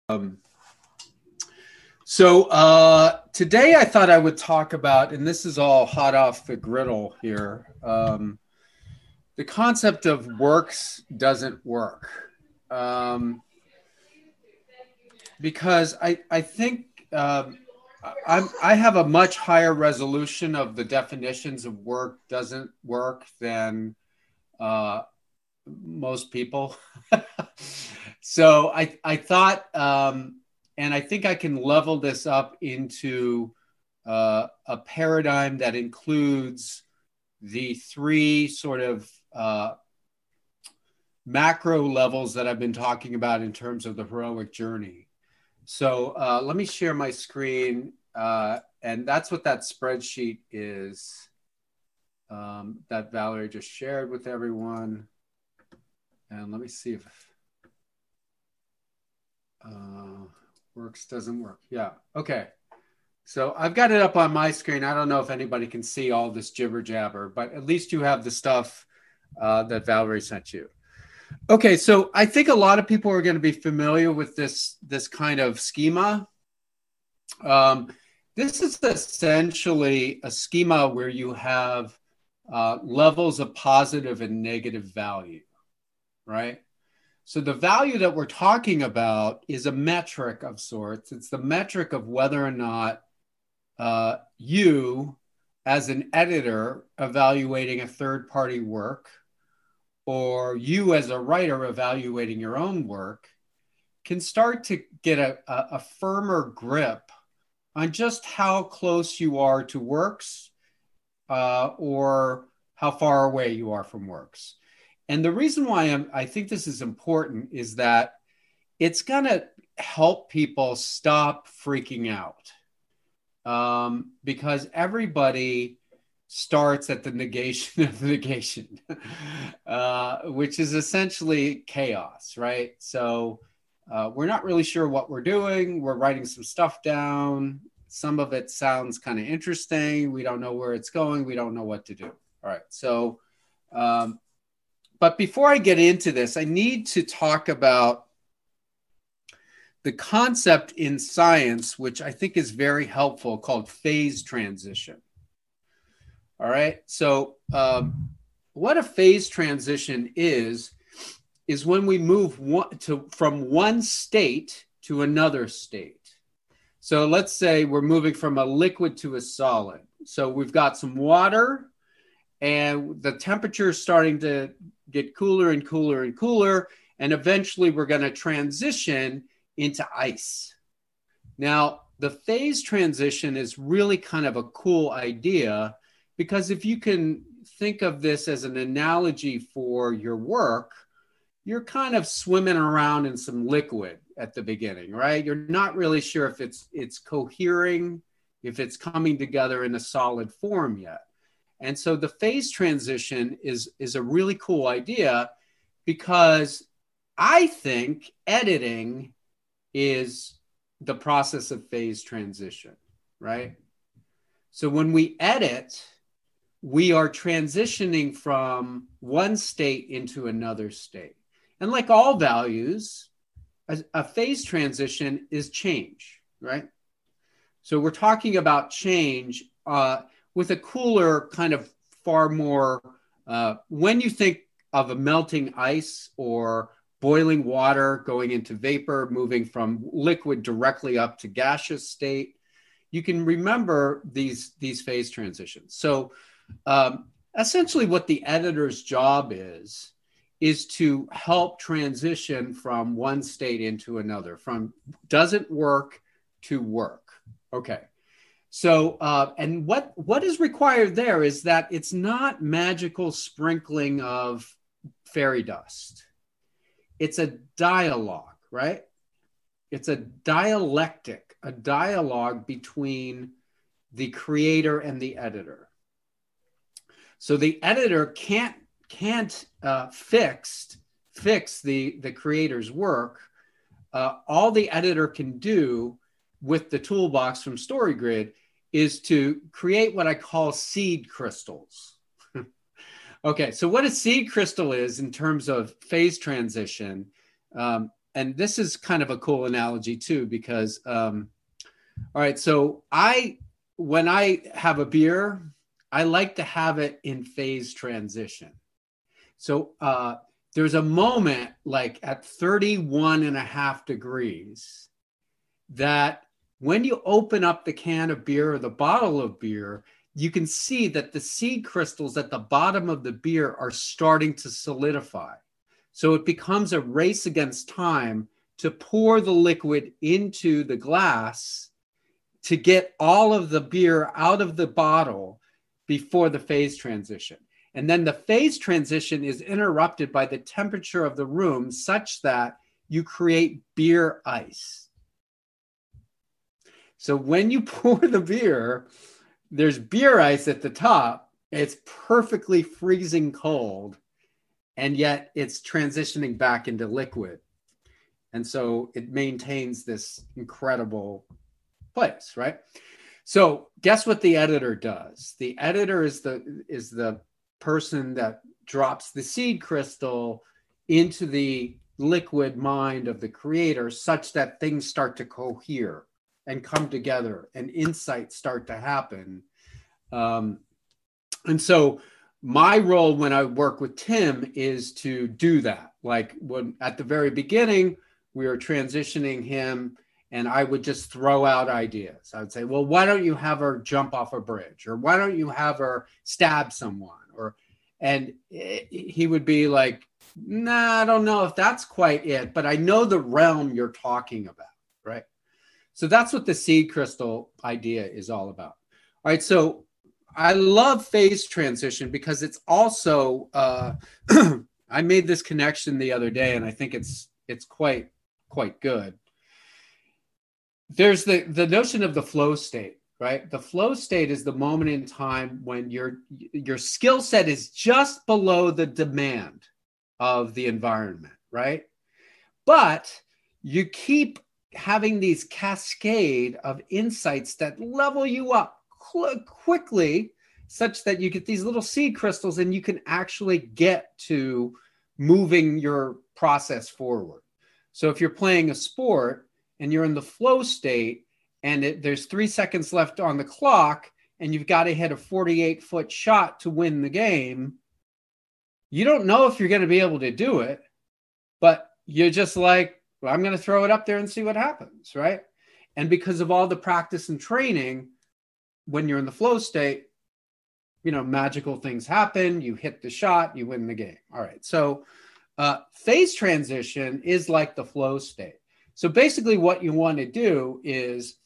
Um, Today I thought I would talk about, and this is all hot off the griddle here, the concept of works doesn't work. Um, because I think I have a much higher resolution of the definitions of work doesn't work than uh, most people. So I thought, and I think I can level this up into a paradigm that includes the three sort of macro levels that I've been talking about in terms of the heroic journey. So let me share my screen, and that's what that spreadsheet is that Valerie just shared with everyone. And let me see if works doesn't work. Yeah. Okay. So I've got it up on my screen. I don't know if anybody can see all this jibber jabber, but at least you have the stuff that Valerie sent you. Okay. So I think a lot of people are going to be familiar with this kind of schema. This is essentially a schema where you have levels of positive and negative value, right? So the value that we're talking about is a metric of sorts. It's the metric of whether or not you, as an editor evaluating a third-party work, or you as a writer evaluating your own work, can start to get a firmer grip on just how close you are to works or how far away you are from works. And the reason why I think this is important is that it's going to help people stop freaking out, because everybody starts at the negation of the negation, which is essentially chaos, right? So we're not really sure what we're doing. We're writing some stuff down. Some of it sounds kind of interesting. We don't know where it's going. We don't know what to do. All right. So, but before I get into this, I need to talk about the concept in science, which I think is very helpful, called phase transition. All right. So what a phase transition is when we move from one state to another state. So let's say we're moving from a liquid to a solid. So we've got some water and the temperature is starting to get cooler and cooler and cooler. And eventually we're going to transition into ice. Now, the phase transition is really kind of a cool idea, because if you can think of this as an analogy for your work, you're kind of swimming around in some liquid at the beginning, right? You're not really sure if it's cohering, if it's coming together in a solid form yet. And so the phase transition is a really cool idea, because I think editing is the process of phase transition, right? So when we edit, we are transitioning from one state into another state. And like all values, a phase transition is change, right? So we're talking about change with a cooler kind of far more, when you think of a melting ice or boiling water going into vapor, moving from liquid directly up to gaseous state, you can remember these phase transitions. So essentially what the editor's job is to help transition from one state into another, from doesn't work to work. Okay. So, and what is required there is that it's not magical sprinkling of fairy dust. It's a dialogue, right? It's a dialectic, a dialogue between the creator and the editor. So the editor can't fix the creator's work. All the editor can do with the toolbox from StoryGrid is to create what I call seed crystals. Okay, so what a seed crystal is in terms of phase transition, and this is kind of a cool analogy too, because, all right, so when I have a beer, I like to have it in phase transition. So there's a moment like at 31.5 degrees that when you open up the can of beer or the bottle of beer, you can see that the seed crystals at the bottom of the beer are starting to solidify. So it becomes a race against time to pour the liquid into the glass to get all of the beer out of the bottle before the phase transition. And then the phase transition is interrupted by the temperature of the room such that you create beer ice. So when you pour the beer, there's beer ice at the top. It's perfectly freezing cold, and yet it's transitioning back into liquid. And so it maintains this incredible place, right? So guess what the editor does? The editor is the person that drops the seed crystal into the liquid mind of the creator such that things start to cohere and come together and insights start to happen. And so my role when I work with Tim is to do that. Like when at the very beginning, we were transitioning him and I would just throw out ideas. I would say, well, why don't you have her jump off a bridge? Or why don't you have her stab someone? And he would be like, nah, I don't know if that's quite it, but I know the realm you're talking about, right? So that's what the seed crystal idea is all about. All right, so I love phase transition because it's also, I made this connection the other day and I think it's quite good. There's the notion of the flow state, right? The flow state is the moment in time when your skill set is just below the demand of the environment, right? But you keep having these cascade of insights that level you up quickly such that you get these little seed crystals and you can actually get to moving your process forward. So if you're playing a sport and you're in the flow state and there's 3 seconds left on the clock and you've got to hit a 48-foot shot to win the game, you don't know if you're going to be able to do it, but you're just like, well, I'm going to throw it up there and see what happens, right? And because of all the practice and training, when you're in the flow state, magical things happen. You hit the shot, you win the game. All right. So phase transition is like the flow state. So basically what you want to do is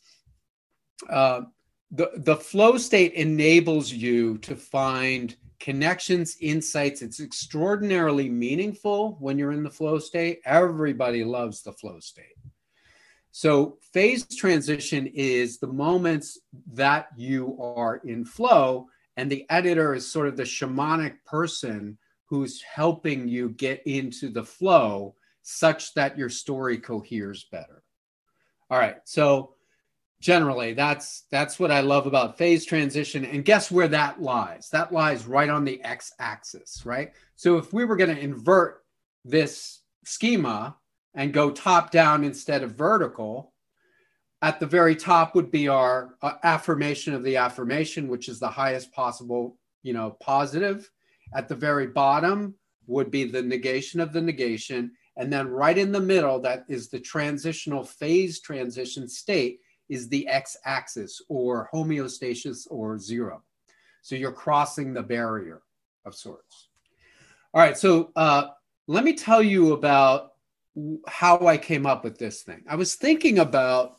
the flow state enables you to find connections, insights. It's extraordinarily meaningful when you're in the flow state. Everybody loves the flow state. So phase transition is the moments that you are in flow, and the editor is sort of the shamanic person who's helping you get into the flow such that your story coheres better. All right, so generally, that's what I love about phase transition. And guess where that lies? That lies right on the x-axis, right? So if we were going to invert this schema and go top down instead of vertical, at the very top would be our affirmation of the affirmation, which is the highest possible, positive. At the very bottom would be the negation of the negation. And then right in the middle, that is the transitional phase transition state, is the x-axis or homeostasis or zero. So you're crossing the barrier of sorts. All right, so let me tell you about how I came up with this thing. I was thinking about,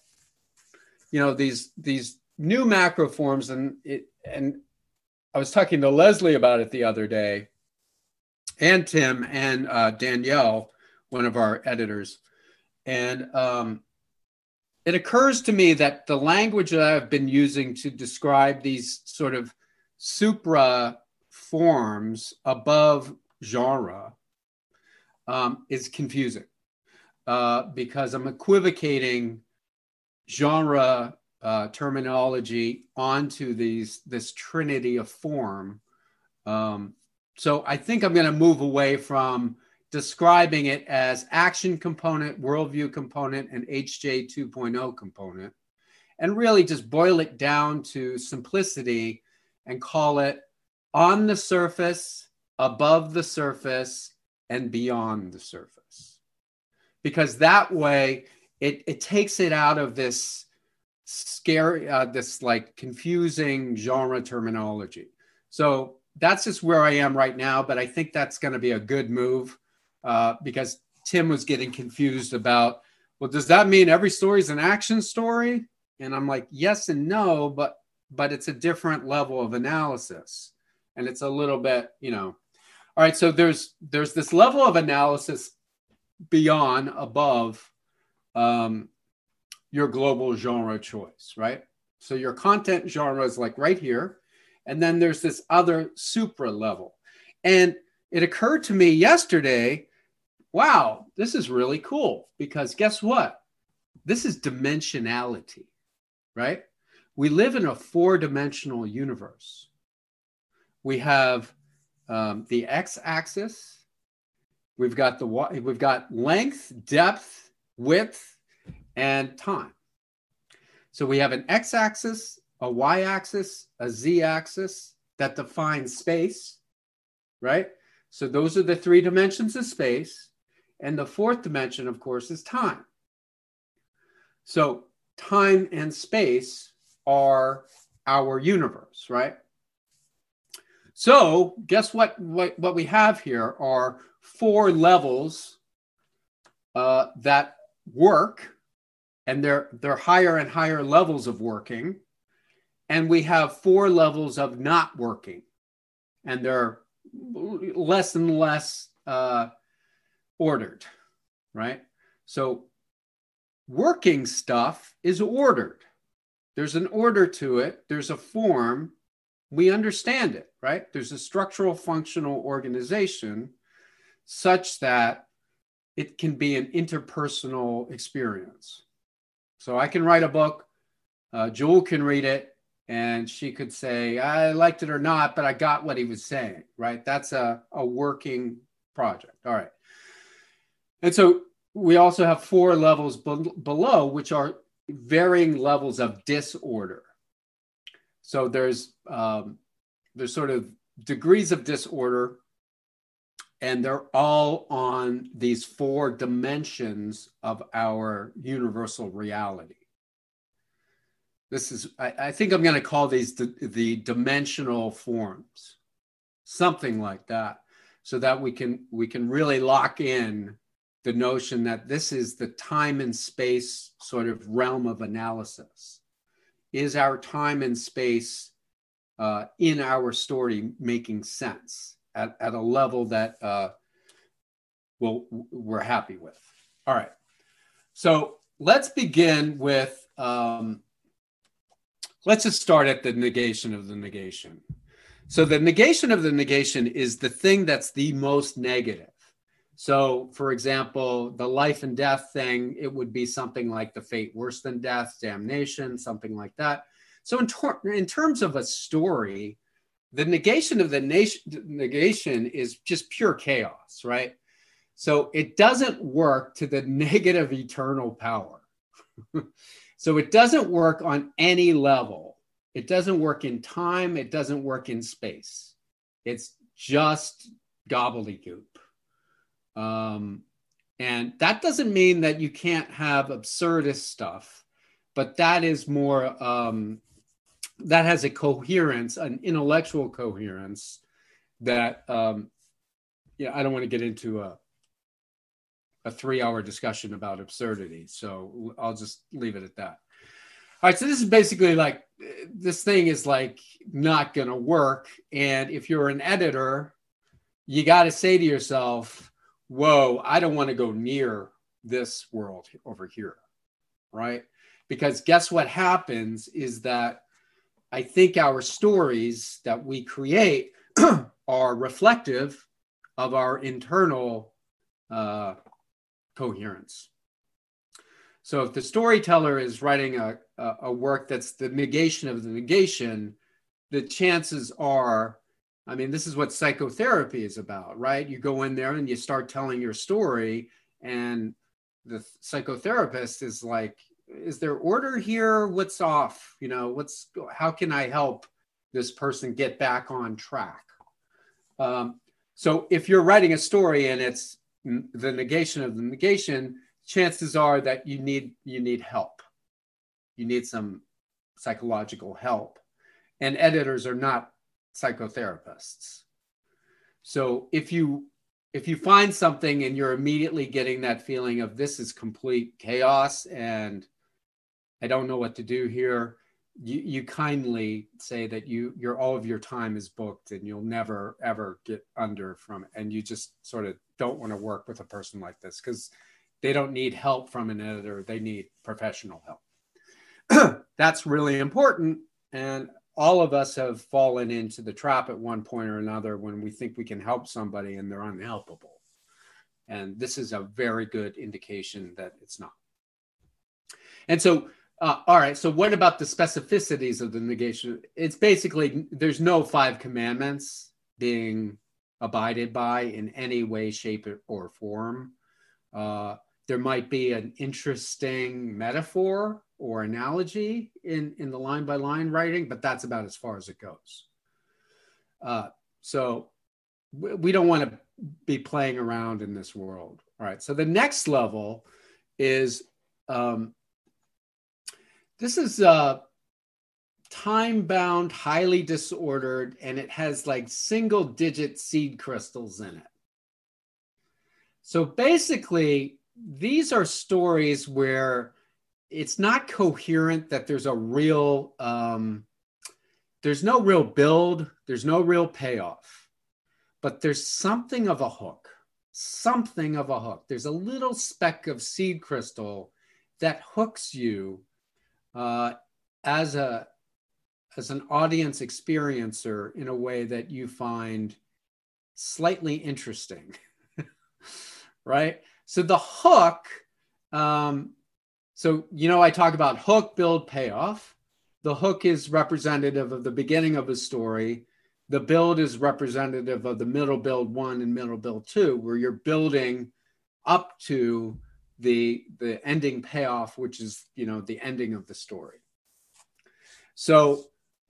these new macro forms, and I was talking to Leslie about it the other day, and Tim and Danielle, one of our editors, and it occurs to me that the language that I've been using to describe these sort of supra forms above genre is confusing because I'm equivocating genre terminology onto this trinity of form. So I think I'm going to move away from describing it as action component, worldview component, and HJ 2.0 component, and really just boil it down to simplicity and call it on the surface, above the surface, and beyond the surface. Because that way it takes it out of this scary, this like confusing genre terminology. So that's just where I am right now, but I think that's going to be a good move because Tim was getting confused about, well, does that mean every story is an action story? And I'm like, yes and no, but it's a different level of analysis. And it's a little bit, all right, so there's this level of analysis beyond, above your global genre choice, right? So your content genre is like right here. And then there's this other supra level. And it occurred to me yesterday, wow, this is really cool because guess what? This is dimensionality, right? We live in a 4-dimensional universe. We have the x-axis. We've got length, depth, width, and time. So we have an x-axis, a y-axis, a z-axis that defines space, right? So those are the 3 dimensions of space. And the 4th dimension, of course, is time. So time and space are our universe, right? So guess what we have here are 4 levels that work, and they're higher and higher levels of working. And we have 4 levels of not working, and they're less and less ordered, right? So working stuff is ordered. There's an order to it. There's a form. We understand it, right? There's a structural functional organization such that it can be an interpersonal experience. So I can write a book, Jewel can read it, and she could say, I liked it or not, but I got what he was saying, right? That's a working project. All right. And so we also have 4 levels below, which are varying levels of disorder. So there's sort of degrees of disorder, and they're all on these 4 dimensions of our universal reality. This is, I think I'm going to call these the dimensional forms, something like that, so that we can really lock in the notion that this is the time and space sort of realm of analysis. Is our time and space in our story making sense at a level that we're happy with? All right. So let's begin with, let's just start at the negation of the negation. So the negation of the negation is the thing that's the most negative. So, for example, the life and death thing, it would be something like the fate worse than death, damnation, something like that. So in terms of a story, the negation of the negation is just pure chaos, right? So it doesn't work to the negative eternal power. So it doesn't work on any level. It doesn't work in time. It doesn't work in space. It's just gobbledygook. And that doesn't mean that you can't have absurdist stuff, but that is more, that has a coherence, an intellectual coherence that, I don't want to get into a 3-hour discussion about absurdity. So I'll just leave it at that. All right. So this is basically like, this thing is like not going to work. And if you're an editor, you got to say to yourself, whoa, I don't want to go near this world over here, right? Because guess what happens is that I think our stories that we create are reflective of our internal coherence. So if the storyteller is writing a work that's the negation of the negation, the chances are I mean, this is what psychotherapy is about, right? You go in there and you start telling your story, and the psychotherapist is like, is there order here? What's off? You know, how can I help this person get back on track? So if you're writing a story and it's the negation of the negation, chances are that you need help. You need some psychological help. And editors are not psychotherapists. So if you find something and you're immediately getting that feeling of this is complete chaos and I don't know what to do here, you kindly say that your all of your time is booked and you'll never ever get under from it, and you just sort of don't want to work with a person like this because they don't need help from an editor, they need professional help. That's really important, and all of us have fallen into the trap at one point or another when we think we can help somebody and they're unhelpable, and this is a very good indication that it's not. And so all right, so what about the specificities of the negation? It's basically, there's no 5 commandments being abided by in any way, shape, or form. There might be an interesting metaphor or analogy in the line-by-line writing, but that's about as far as it goes. So we don't want to be playing around in this world. All right, so the next level is... this is time-bound, highly disordered, and it has like single-digit seed crystals in it. So basically, these are stories where it's not coherent, that there's a real, there's no real build, there's no real payoff, but there's something of a hook, There's a little speck of seed crystal that hooks you as an audience experiencer in a way that you find slightly interesting, right? So the hook, so, you know, I talk about hook, build, payoff. The hook is representative of the beginning of a story. The build is representative of the middle build 1 and middle build 2, where you're building up to the ending payoff, which is, you know, the ending of the story. So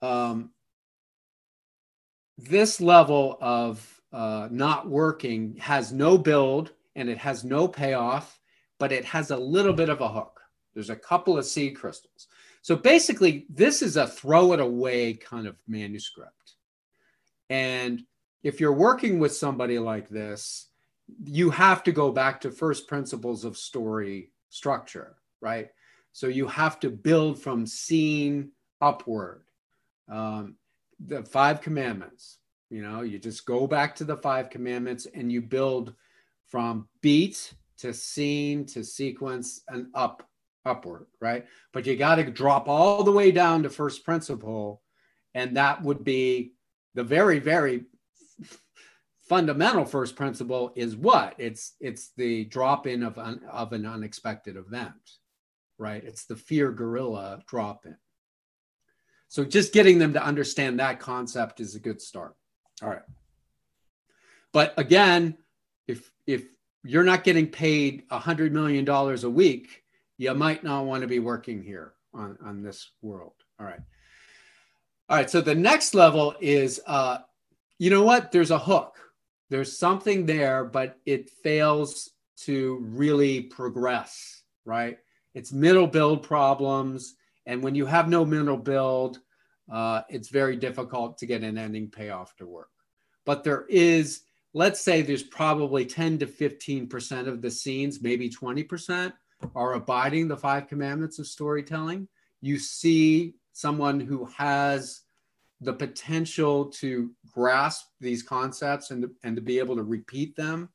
this level of not working has no build and it has no payoff, but it has a little bit of a hook. There's a couple of seed crystals. So basically, this is a throw it away kind of manuscript. And if you're working with somebody like this, you have to go back to first principles of story structure, right? So you have to build from scene upward. The 5 commandments, you know, you just go back to the 5 commandments and you build from beat to scene to sequence and upward, right? But you got to drop all the way down to first principle. And that would be the very, very fundamental first principle is what? It's the drop in of an unexpected event, right? It's the fear gorilla drop in. So just getting them to understand that concept is a good start. All right. But again, if you're not getting paid $100 million a week, you might not want to be working here on this world. All right. All right. So the next level is, you know what? There's a hook. There's something there, but it fails to really progress, right? It's middle build problems. And when you have no middle build, it's very difficult to get an ending payoff to work. But there is, let's say there's probably 10 to 15% of the scenes, maybe 20%, are abiding the 5 commandments of storytelling. You see someone who has the potential to grasp these concepts and to be able to repeat them.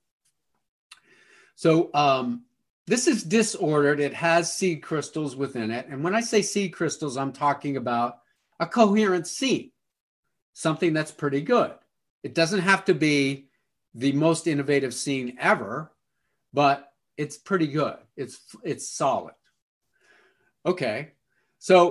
So this is disordered. It has seed crystals within it. And when I say seed crystals, I'm talking about a coherent scene, something that's pretty good. It doesn't have to be the most innovative scene ever, but it's pretty good. It's solid. Okay. So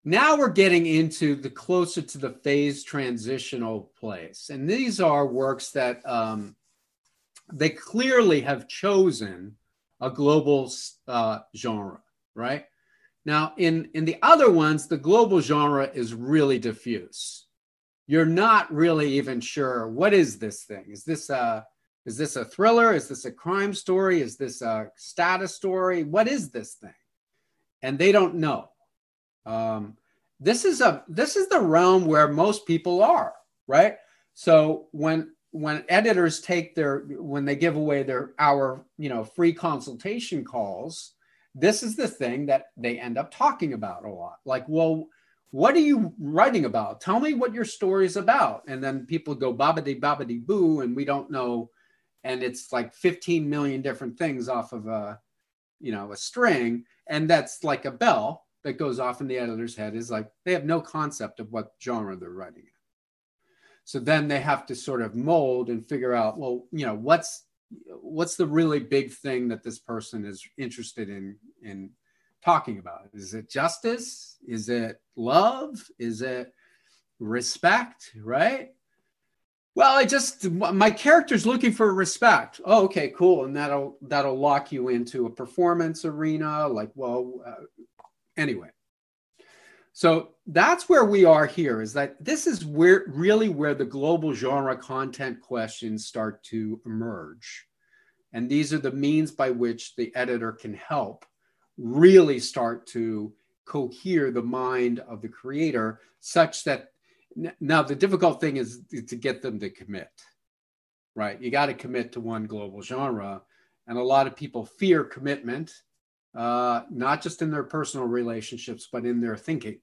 Now we're getting into the closer to the phase transitional place. And these are works that they clearly have chosen a global genre, right? Now, in the other ones, the global genre is really diffuse. You're not really even sure, what is this thing? Is this a thriller? Is this a crime story? Is this a status story? What is this thing? And they don't know. This is the realm where most people are, right? So when editors when they give away our free consultation calls, this is the thing that they end up talking about a lot. Like, well, what are you writing about? Tell me what your story is about. And then people go babidi boo, and we don't know. And it's like 15 million different things off of a string. And that's like a bell that goes off in the editor's head. Is like, they have no concept of what genre they're writing in. So then they have to sort of mold and figure out, well, what's the really big thing that this person is interested in talking about? Is it justice? Is it love? Is it respect? Right? Well, my character's looking for respect. Oh, okay, cool. And that'll lock you into a performance arena. Like, well, anyway. So that's where we are here, is that this is where the global genre content questions start to emerge. And these are the means by which the editor can help really start to cohere the mind of the creator, such that now the difficult thing is to get them to commit, right? You got to commit to one global genre. And a lot of people fear commitment, not just in their personal relationships, but in their thinking.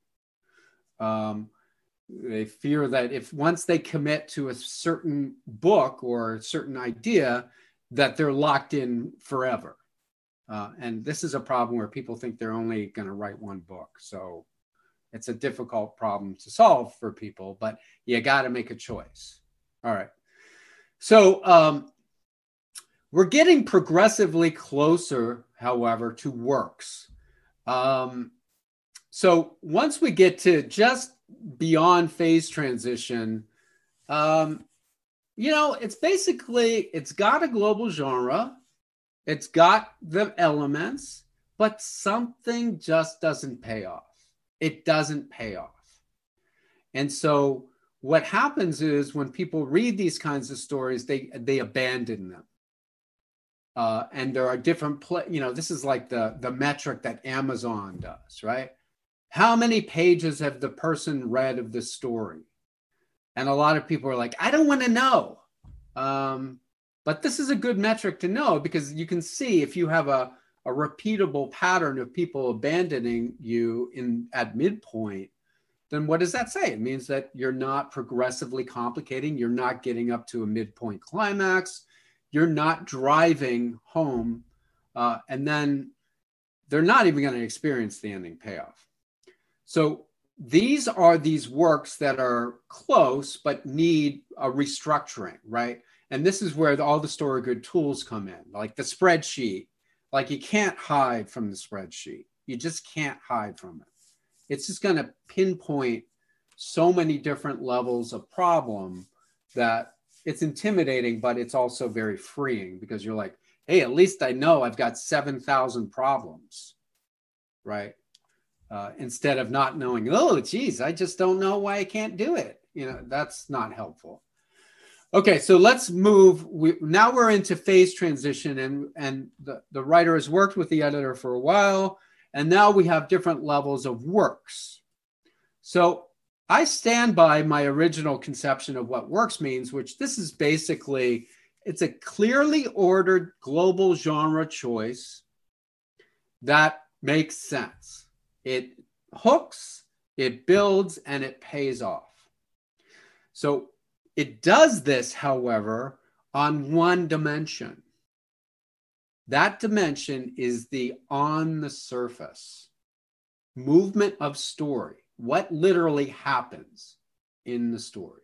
They fear that once they commit to a certain book or a certain idea, that they're locked in forever. And this is a problem where people think they're only going to write one book. So it's a difficult problem to solve for people, but you got to make a choice. All right. So we're getting progressively closer, however, to works. So once we get to just beyond phase transition, it's got a global genre. It's got the elements, but something just doesn't pay off. It doesn't pay off. And so what happens is, when people read these kinds of stories, they abandon them. And there are different, this is like the metric that Amazon does, right? How many pages have the person read of this story? And a lot of people are like, I don't want to know. But this is a good metric to know, because you can see if you have a repeatable pattern of people abandoning you at midpoint, then what does that say? It means that you're not progressively complicating. You're not getting up to a midpoint climax. You're not driving home. And then they're not even going to experience the ending payoff. So these are these works that are close but need a restructuring, right? And this is where all the StoryGrid tools come in, like the spreadsheet. Like, you can't hide from the spreadsheet. You just can't hide from it. It's just going to pinpoint so many different levels of problem that it's intimidating, but it's also very freeing, because you're like, hey, at least I know I've got 7,000 problems, right? Instead of not knowing, oh, geez, I just don't know why I can't do it. That's not helpful. Okay, so let's move. Now we're into phase transition, and the writer has worked with the editor for a while, and now we have different levels of works. So I stand by my original conception of what works means, which this is basically, it's a clearly ordered global genre choice that makes sense. It hooks, it builds, and it pays off. So it does this, however, on one dimension. That dimension is the on the surface movement of story, what literally happens in the story.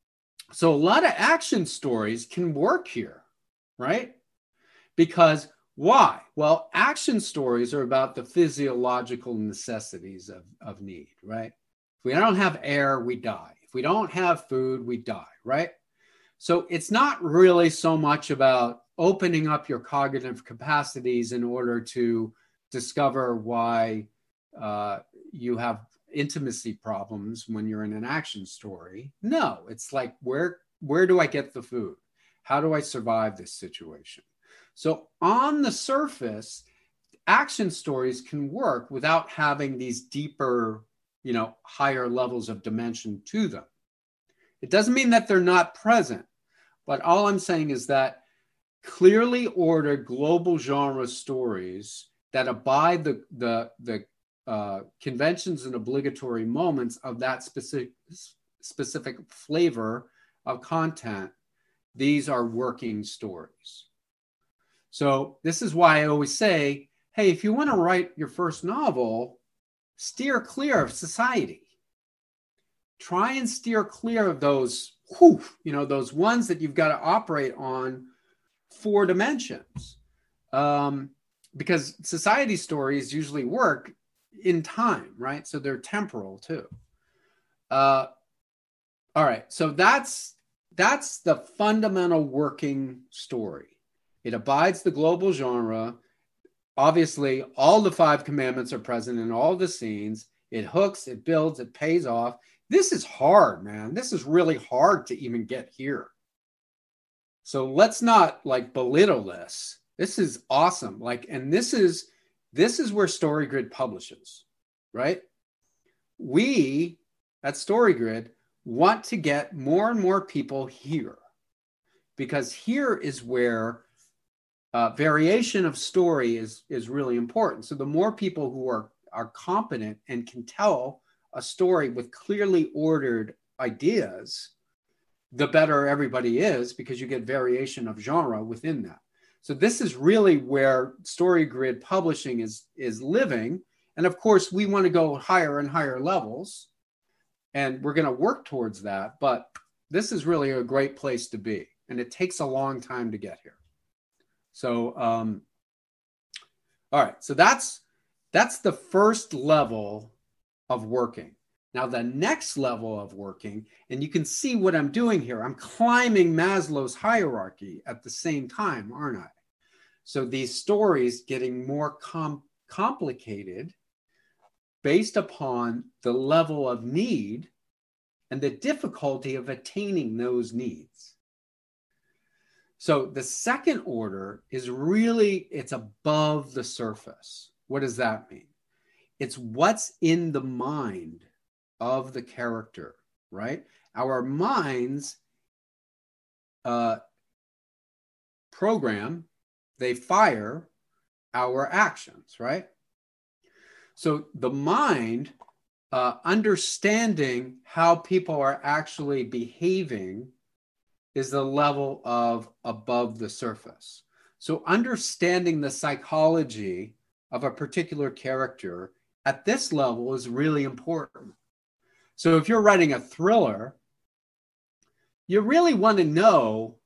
So a lot of action stories can work here, right? Because Why? Well, action stories are about the physiological necessities of need, right? If we don't have air, we die. If we don't have food, we die, right? So it's not really so much about opening up your cognitive capacities in order to discover why you have intimacy problems when you're in an action story. No, it's like, where do I get the food? How do I survive this situation? So on the surface, action stories can work without having these deeper, higher levels of dimension to them. It doesn't mean that they're not present, but all I'm saying is that clearly ordered global genre stories that abide the conventions and obligatory moments of that specific flavor of content, these are working stories. So this is why I always say, hey, if you want to write your first novel, steer clear of society. Try and steer clear of those, those ones that you've got to operate on 4 dimensions. Because society stories usually work in time, right? So they're temporal too. All right, so that's the fundamental working story. It abides the global genre. Obviously, all the 5 commandments are present in all the scenes. It hooks, it builds, it pays off. This is hard, man. This is really hard to even get here. So let's not belittle this. This is awesome. And this is where StoryGrid publishes, right? We at StoryGrid want to get more and more people here, because here is where variation of story is really important. So the more people who are competent and can tell a story with clearly ordered ideas, the better everybody is, because you get variation of genre within that. So this is really where StoryGrid publishing is living. And of course, we want to go higher and higher levels, and we're going to work towards that. But this is really a great place to be, and it takes a long time to get here. So, all right. So that's the first level of working. Now, the next level of working, and you can see what I'm doing here. I'm climbing Maslow's hierarchy at the same time, aren't I? So these stories getting more complicated based upon the level of need and the difficulty of attaining those needs. So the second order is really, it's above the surface. What does that mean? It's what's in the mind of the character, right? Our minds program, they fire our actions, right? So the mind, understanding how people are actually behaving, is the level of above the surface. So understanding the psychology of a particular character at this level is really important. So if you're writing a thriller, you really want to know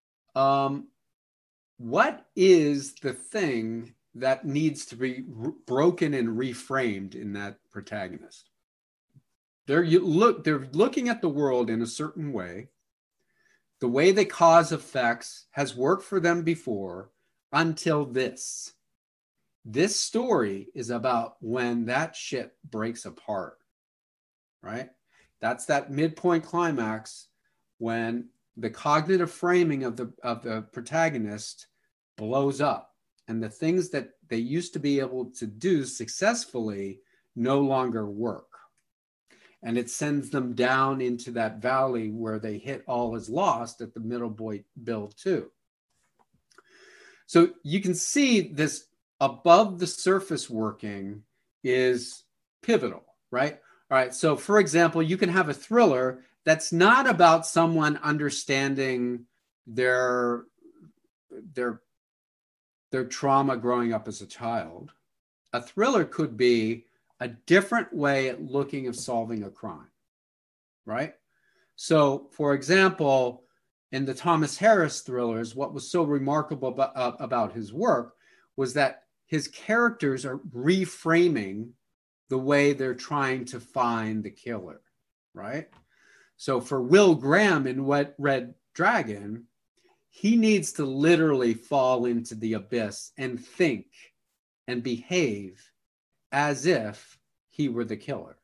what is the thing that needs to be broken and reframed in that protagonist. They're looking at the world in a certain way. The way they cause effects has worked for them before until this. This story is about when that shit breaks apart, right? That's that midpoint climax when the cognitive framing of the protagonist blows up, and the things that they used to be able to do successfully no longer work. And it sends them down into that valley where they hit all is lost at the middle build too. So you can see this above the surface working is pivotal, right? All right. So for example, you can have a thriller that's not about someone understanding their trauma growing up as a child. A thriller could be a different way at looking at solving a crime, right? So, for example, in the Thomas Harris thrillers, what was so remarkable about his work was that his characters are reframing the way they're trying to find the killer, right? So for Will Graham in Red Dragon, he needs to literally fall into the abyss and think and behave as if he were the killer.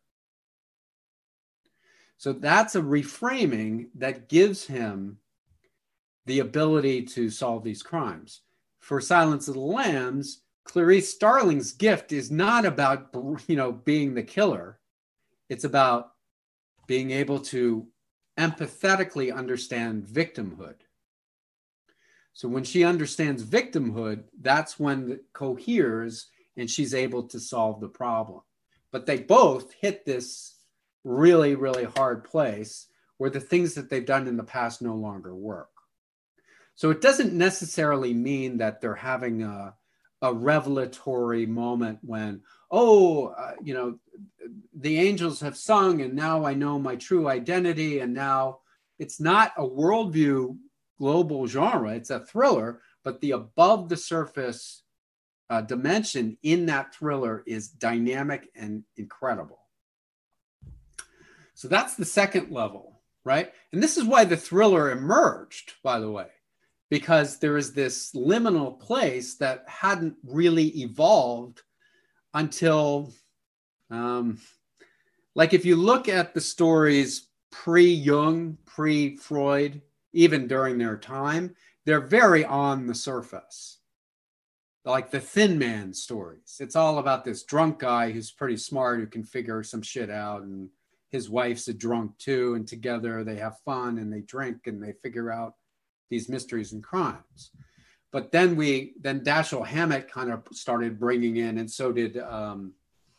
So that's a reframing that gives him the ability to solve these crimes. For Silence of the Lambs, Clarice Starling's gift is not about, being the killer. It's about being able to empathetically understand victimhood. So when she understands victimhood, that's when it coheres and she's able to solve the problem. But they both hit this really, really hard place where the things that they've done in the past no longer work. So it doesn't necessarily mean that they're having a revelatory moment when, the angels have sung and now I know my true identity. And now it's not a worldview global genre, it's a thriller, but the above the surface dimension in that thriller is dynamic and incredible. So that's the second level, right? And this is why the thriller emerged, by the way, because there is this liminal place that hadn't really evolved until, like if you look at the stories pre-Jung, pre-Freud, even during their time, they're very on the surface. Like the Thin Man stories. It's all about this drunk guy who's pretty smart, who can figure some shit out, and his wife's a drunk too, and together they have fun and they drink and they figure out these mysteries and crimes. But then Dashiell Hammett kind of started bringing in, and so did the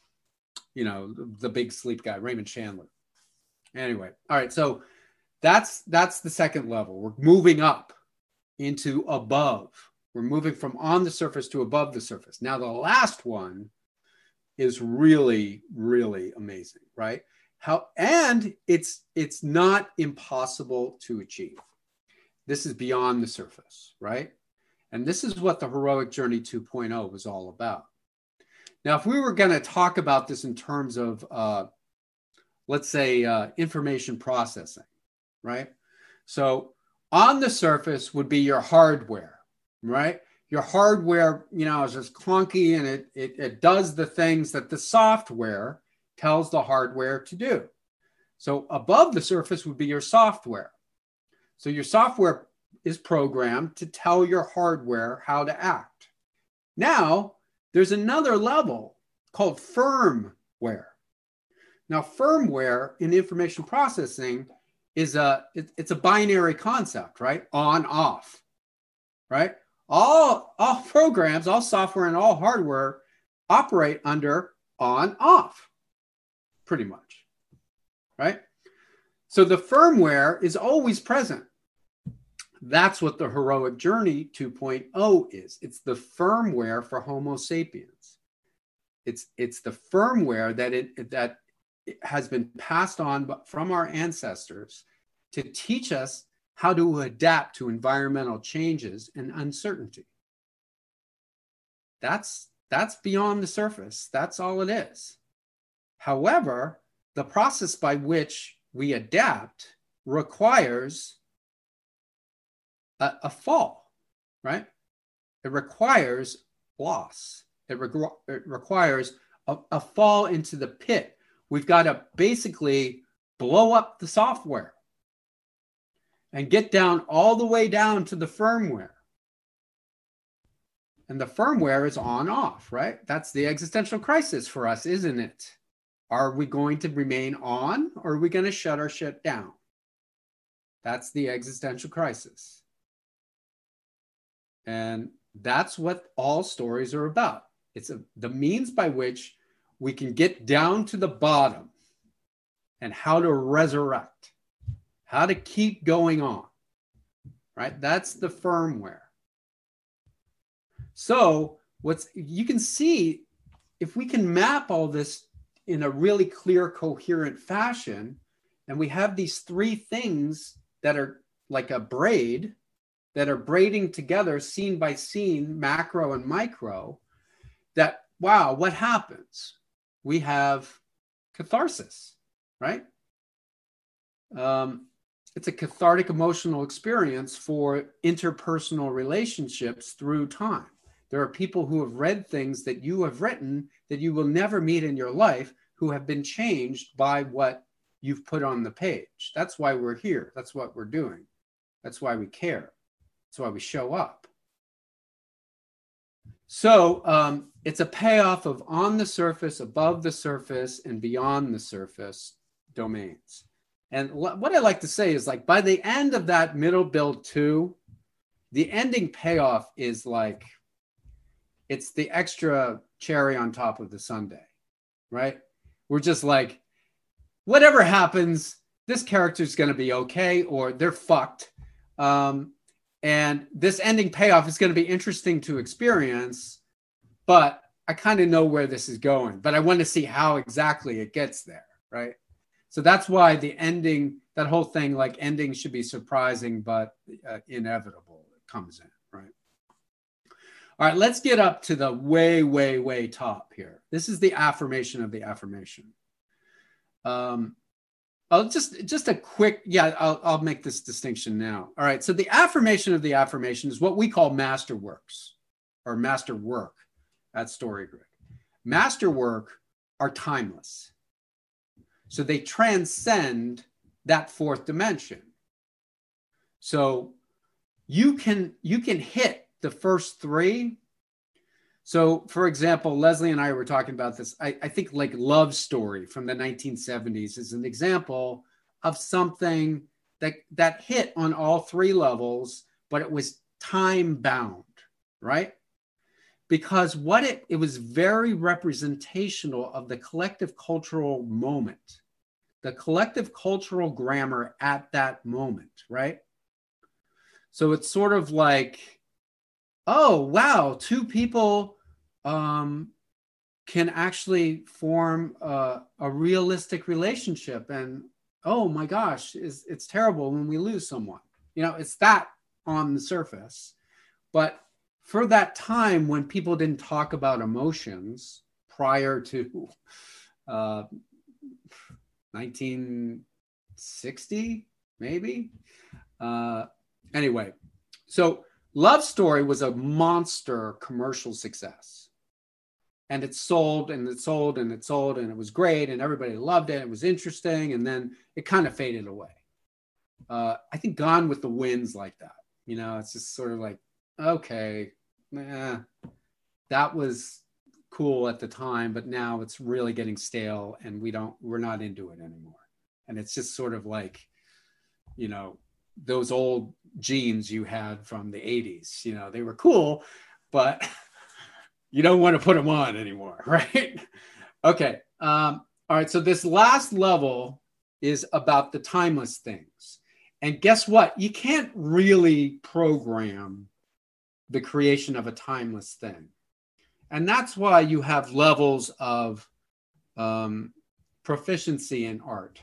big sleep guy, Raymond Chandler. Anyway, all right, so that's the second level. We're moving up into above. We're moving from on the surface to above the surface. Now the last one is really, really amazing, right? And it's not impossible to achieve. This is beyond the surface, right? And this is what the Heroic Journey 2.0 was all about. Now, if we were going to talk about this in terms of, let's say, information processing, right? So on the surface would be your hardware, right? Your hardware, is just clunky and it does the things that the software tells the hardware to do. So above the surface would be your software. So your software is programmed to tell your hardware how to act. Now, there's another level called firmware. Now, firmware in information processing is it's a binary concept, right? On, off, right? All programs, all software, and all hardware operate under on, off, pretty much, right? So the firmware is always present. That's what the Heroic Journey 2.0 is. It's the firmware for Homo sapiens. It's the firmware that has been passed on from our ancestors to teach us how to adapt to environmental changes and uncertainty. That's beyond the surface. That's all it is. However, the process by which we adapt requires a fall, right? It requires loss. It requires a fall into the pit. We've got to basically blow up the software and get down all the way down to the firmware. And the firmware is on, off, right? That's the existential crisis for us, isn't it? Are we going to remain on, or are we going to shut our shit down? That's the existential crisis. And that's what all stories are about. It's the means by which we can get down to the bottom and how to resurrect, how to keep going on, right? That's the firmware. So you can see, if we can map all this in a really clear, coherent fashion, and we have these three things that are like a braid, that are braiding together scene by scene, macro and micro, that, wow, what happens? We have catharsis, right? It's a cathartic emotional experience for interpersonal relationships through time. There are people who have read things that you have written that you will never meet in your life who have been changed by what you've put on the page. That's why we're here. That's what we're doing. That's why we care. That's why we show up. So it's a payoff of on the surface, above the surface, and beyond the surface domains. And what I like to say is, like, by the end of that middle build 2, the ending payoff is like, it's the extra cherry on top of the sundae, right? We're just like, whatever happens, this character's going to be okay, or they're fucked. And this ending payoff is going to be interesting to experience, but I kind of know where this is going, but I want to see how exactly it gets there, right? So that's why the ending, that whole thing, like, ending should be surprising, but inevitable, it comes in, right? All right, let's get up to the way, way, way top here. This is the affirmation of the affirmation. I'll just a quick, I'll make this distinction now. All right, so the affirmation of the affirmation is what we call masterworks or master work at StoryGrid. Masterwork are timeless. So they transcend that fourth dimension. So you can hit the first 3. So, for example, Leslie and I were talking about this. I think like Love Story from the 1970s is an example of something that hit on all 3 levels, but it was time bound, right? Because it was very representational of the collective cultural moment, the collective cultural grammar at that moment, right? So it's sort of like, oh, wow, 2 people can actually form a realistic relationship. And, oh my gosh, it's terrible when we lose someone. You know, it's that on the surface. But for that time when people didn't talk about emotions prior to 1960, maybe. Anyway, so Love Story was a monster commercial success. And it sold and it sold and it sold and it was great and everybody loved it. It was interesting. And then it kind of faded away. I think Gone with the Wind's like that. You know, it's just sort of like, okay, that was cool at the time, but now it's really getting stale and we're not into it anymore. And it's just sort of like, you know, those old jeans you had from the 80s, you know, they were cool, but you don't want to put them on anymore, right? Okay. All right. So this last level is about the timeless things. And guess what? You can't really program the creation of a timeless thing. And that's why you have levels of proficiency in art.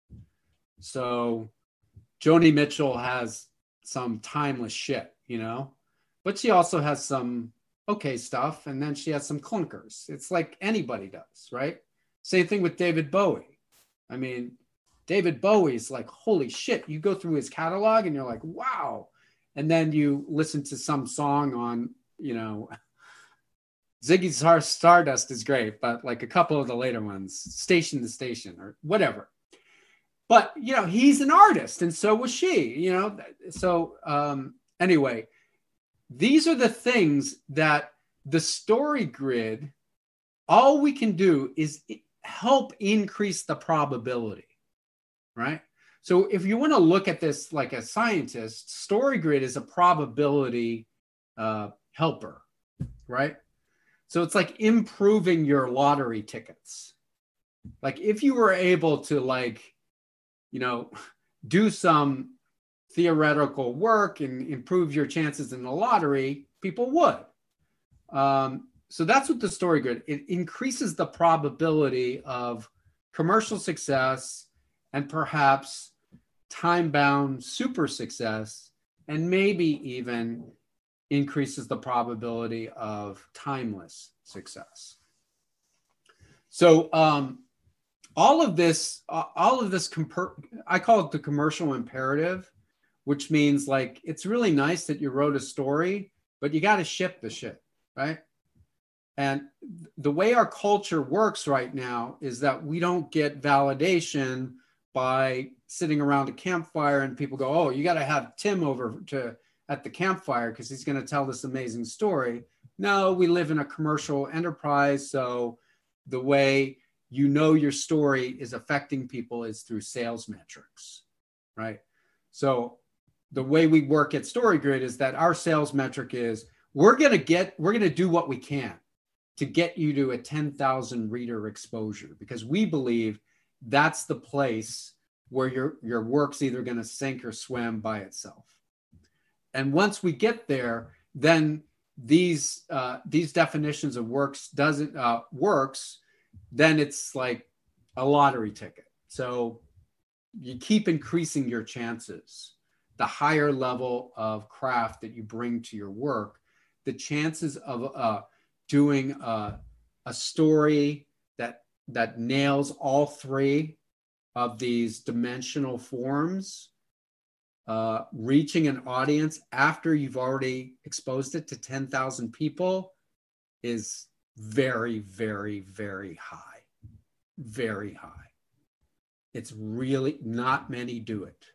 So Joni Mitchell has some timeless shit, you know, but she also has some okay stuff, and then she has some clunkers. It's like anybody does, right? Same thing with David Bowie. I mean, David Bowie's like, holy shit. You go through his catalog and you're like, wow. And then you listen to some song on, you know, Ziggy Stardust is great, but like a couple of the later ones, Station to Station or whatever. But, you know, he's an artist and so was she, you know. So anyway, these are the things that the StoryGrid, all we can do is help increase the probability, right? So if you want to look at this like a scientist, StoryGrid is a probability helper, right? So it's like improving your lottery tickets. Like if you were able to, like, you know, do some theoretical work and improve your chances in the lottery, people would. So that's what the StoryGrid, it increases the probability of commercial success and perhaps time-bound super success and maybe even increases the probability of timeless success. So all of this, I call it the commercial imperative, which means like, it's really nice that you wrote a story, but you got to ship the shit, right? And the way our culture works right now is that we don't get validation by sitting around a campfire and people go, oh, you got to have Tim over at the campfire because he's going to tell this amazing story. No, we live in a commercial enterprise. So the way you know your story is affecting people is through sales metrics, right? So the way we work at StoryGrid is that our sales metric is we're going to do what we can to get you to a 10,000 reader exposure, because we believe that's the place where your work's either going to sink or swim by itself. And once we get there, then these definitions of works then it's like a lottery ticket. So you keep increasing your chances. The higher level of craft that you bring to your work, the chances of doing a story that nails all three of these dimensional forms, reaching an audience after you've already exposed it to 10,000 people is very, very, very high. Very high. It's really not many do it.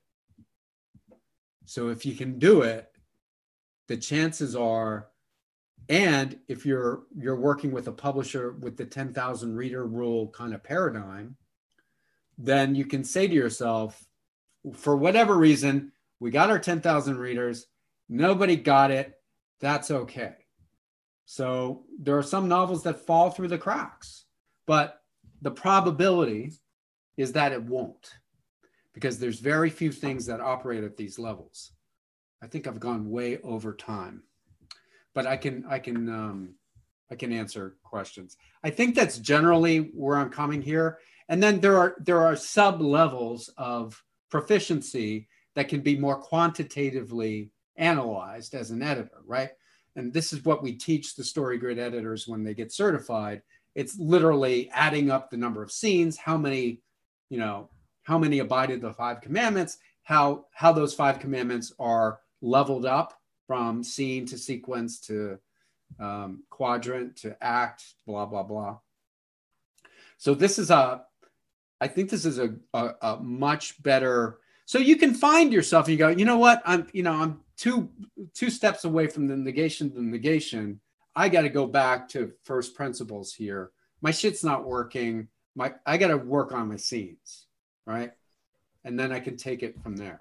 So if you can do it, the chances are, and if you're working with a publisher with the 10,000 reader rule kind of paradigm, then you can say to yourself, for whatever reason, we got our 10,000 readers, nobody got it, that's okay. So there are some novels that fall through the cracks, but the probability is that it won't, because there's very few things that operate at these levels. I think I've gone way over time, but I can answer questions. I think that's generally where I'm coming here. And then there are sub levels of proficiency that can be more quantitatively analyzed as an editor, right? And this is what we teach the StoryGrid editors when they get certified. It's literally adding up the number of scenes, how many abided the 5 commandments, how those 5 commandments are leveled up from scene to sequence to quadrant to act, blah, blah, blah. So I think this is a much better, so you can find yourself and you go, you know what, I'm two steps away from the negation. I got to go back to first principles here. My shit's not working. I got to work on my scenes, right? And then I can take it from there.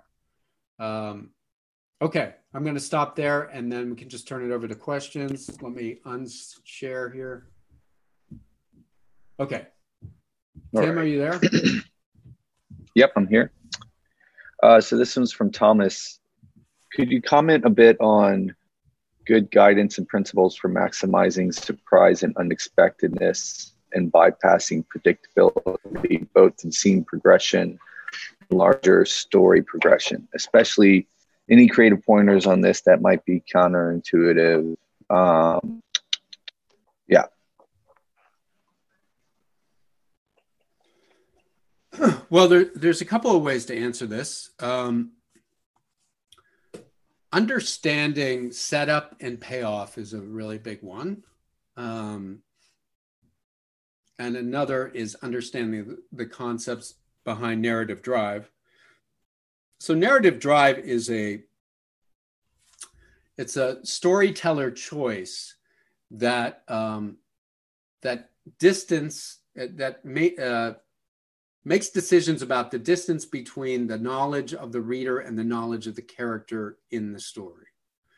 Okay, I'm going to stop there and then we can just turn it over to questions. Let me unshare here. Okay. Tim, right. Are you there? Yep, I'm here. So this one's from Thomas. Could you comment a bit on good guidance and principles for maximizing surprise and unexpectedness and bypassing predictability, both in scene progression and larger story progression, especially any creative pointers on this that might be counterintuitive? Yeah. Well, there's a couple of ways to answer this. Understanding setup and payoff is a really big one. And another is understanding the concepts behind narrative drive. So narrative drive is it's a storyteller choice that makes decisions about the distance between the knowledge of the reader and the knowledge of the character in the story.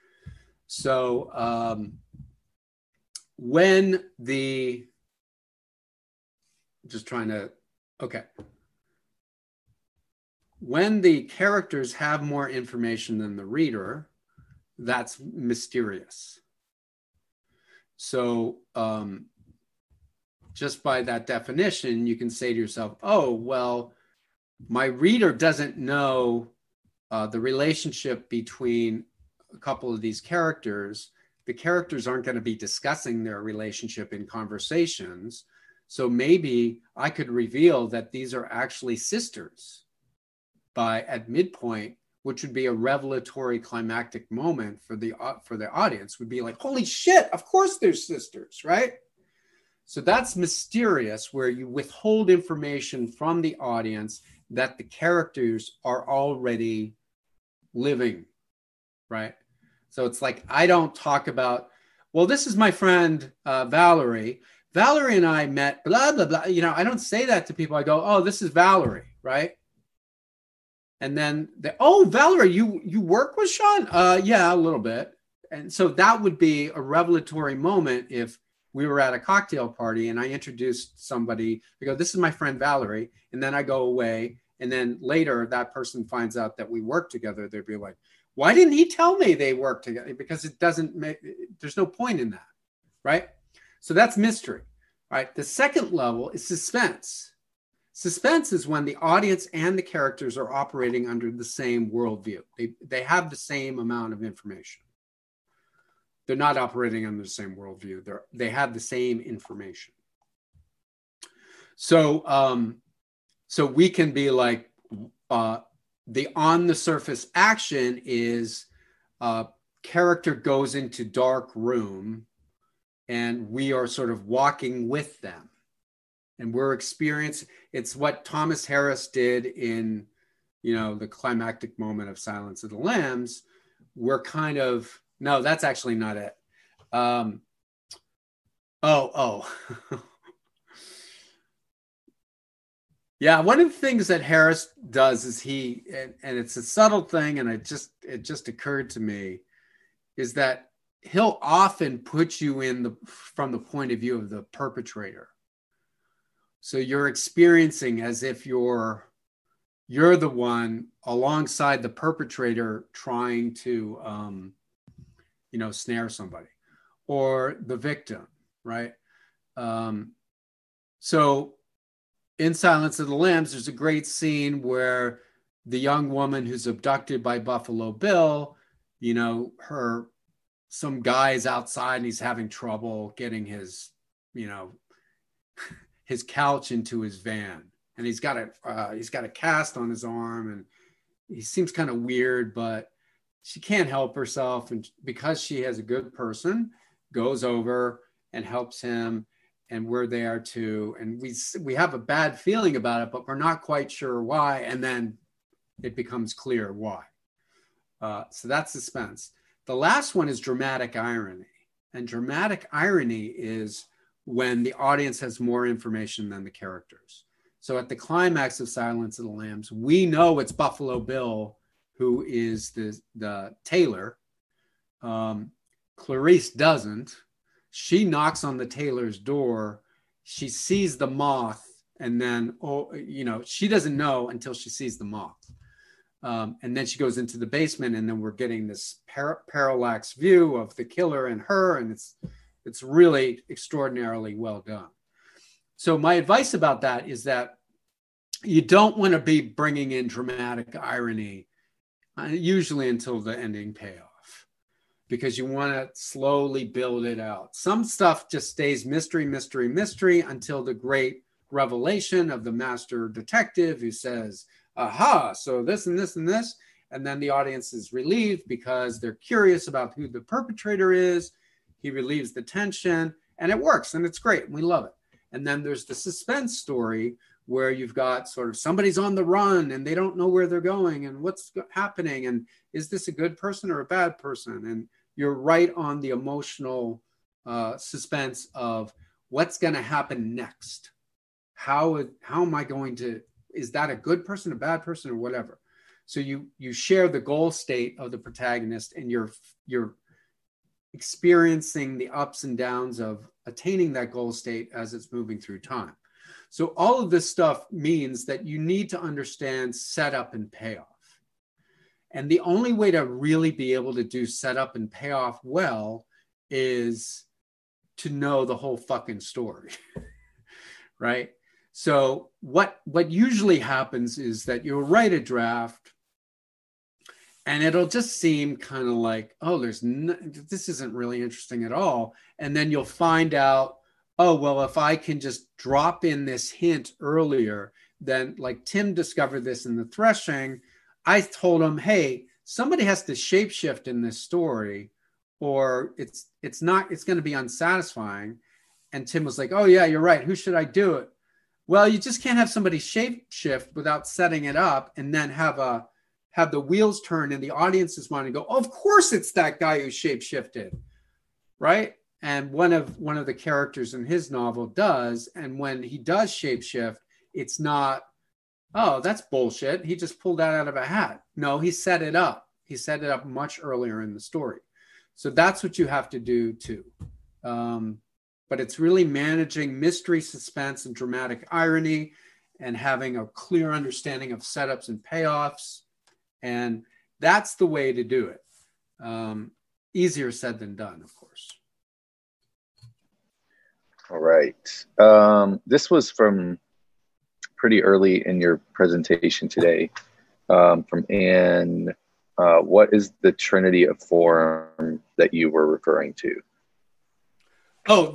So when the characters have more information than the reader, that's mysterious. So just by that definition, you can say to yourself, oh, well, my reader doesn't know the relationship between a couple of these characters, the characters aren't going to be discussing their relationship in conversations. So maybe I could reveal that these are actually sisters at midpoint, which would be a revelatory climactic moment for the audience. Would be like, holy shit, of course they're sisters, right? So that's mysterious, where you withhold information from the audience that the characters are already living, right? So it's like, I don't talk about, well, this is my friend Valerie. Valerie and I met, blah, blah, blah. You know, I don't say that to people. I go, oh, this is Valerie, right? And then, oh, Valerie, you work with Sean? Yeah, a little bit. And so that would be a revelatory moment if we were at a cocktail party and I introduced somebody. I go, this is my friend Valerie. And then I go away. And then later that person finds out that we work together. They'd be like, why didn't he tell me they work together? Because it doesn't make, there's no point in that, right? So that's mystery, right? The second level is suspense. Suspense is when the audience and the characters are operating under the same worldview. They have the same amount of information. They're not operating under the same worldview. They have the same information. So, so we can be like, the on the surface action is character goes into dark room and we are sort of walking with them. And we're experiencing, it's what Thomas Harris did in, you know, the climactic moment of Silence of the Lambs. We're kind of, no, that's actually not it. Yeah, one of the things that Harris does is and it's a subtle thing, and it just occurred to me, is that he'll often put you from the point of view of the perpetrator. So you're experiencing as if you're the one alongside the perpetrator trying to, snare somebody, or the victim, right? So in Silence of the Lambs, there's a great scene where the young woman who's abducted by Buffalo Bill, you know, some guy's outside and he's having trouble getting his couch into his van, and he's got a cast on his arm, and he seems kind of weird, but she can't help herself, and because she has a good person, goes over and helps him, and we're there too, and we have a bad feeling about it, but we're not quite sure why, and then it becomes clear why. So that's suspense. The last one is dramatic irony, and dramatic irony is when the audience has more information than the characters. So at the climax of Silence of the Lambs, we know it's Buffalo Bill who is the tailor. Clarice doesn't. She knocks on the tailor's door. She sees the moth, and then, she doesn't know until she sees the moth. And then she goes into the basement, and then we're getting this parallax view of the killer and her, and it's really extraordinarily well done. So my advice about that is that you don't want to be bringing in dramatic irony, usually until the ending payoff, because you want to slowly build it out. Some stuff just stays mystery, mystery, mystery until the great revelation of the master detective who says, aha, so this and this and this. And then the audience is relieved because they're curious about who the perpetrator is. He relieves the tension, and it works, and it's great, and we love it. And then there's the suspense story where you've got sort of somebody's on the run and they don't know where they're going and what's happening, and is this a good person or a bad person? And you're right on the emotional suspense of what's going to happen next. How am I going to, is that a good person, a bad person, or whatever? So you share the goal state of the protagonist, and you're experiencing the ups and downs of attaining that goal state as it's moving through time. So all of this stuff means that you need to understand setup and payoff. And the only way to really be able to do setup and payoff well is to know the whole fucking story, right? So what usually happens is that you'll write a draft, And it'll just seem kind of like, oh, this isn't really interesting at all. And then you'll find out, oh, well, if I can just drop in this hint earlier, then like Tim discovered this in the threshing. I told him, hey, somebody has to shapeshift in this story, or it's going to be unsatisfying. And Tim was like, oh yeah, you're right. Who should I do it? Well, you just can't have somebody shapeshift without setting it up and then have the wheels turn in the audience's mind and go, oh, of course it's that guy who shapeshifted, right? And one of the characters in his novel does. And when he does shapeshift, it's not, oh, that's bullshit. He just pulled that out of a hat. No, he set it up. He set it up much earlier in the story. So that's what you have to do too. But it's really managing mystery, suspense, and dramatic irony, and having a clear understanding of setups and payoffs. And that's the way to do it. Easier said than done, of course. All right. This was from pretty early in your presentation today, from Anne. What is the trinity of form that you were referring to? Oh,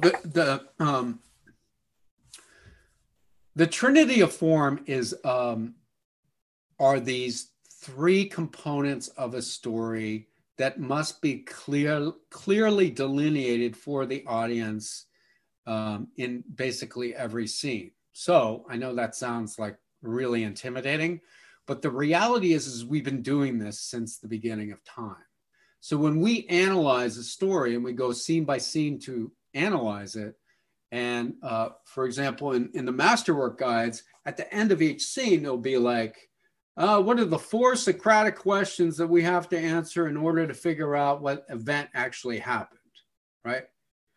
the trinity of form is are these three components of a story that must be clearly delineated for the audience in basically every scene. So I know that sounds like really intimidating, but the reality is we've been doing this since the beginning of time. So when we analyze a story and we go scene by scene to analyze it, and for example, in the masterwork guides, at the end of each scene, it'll be like, what are the 4 Socratic questions that we have to answer in order to figure out what event actually happened, right?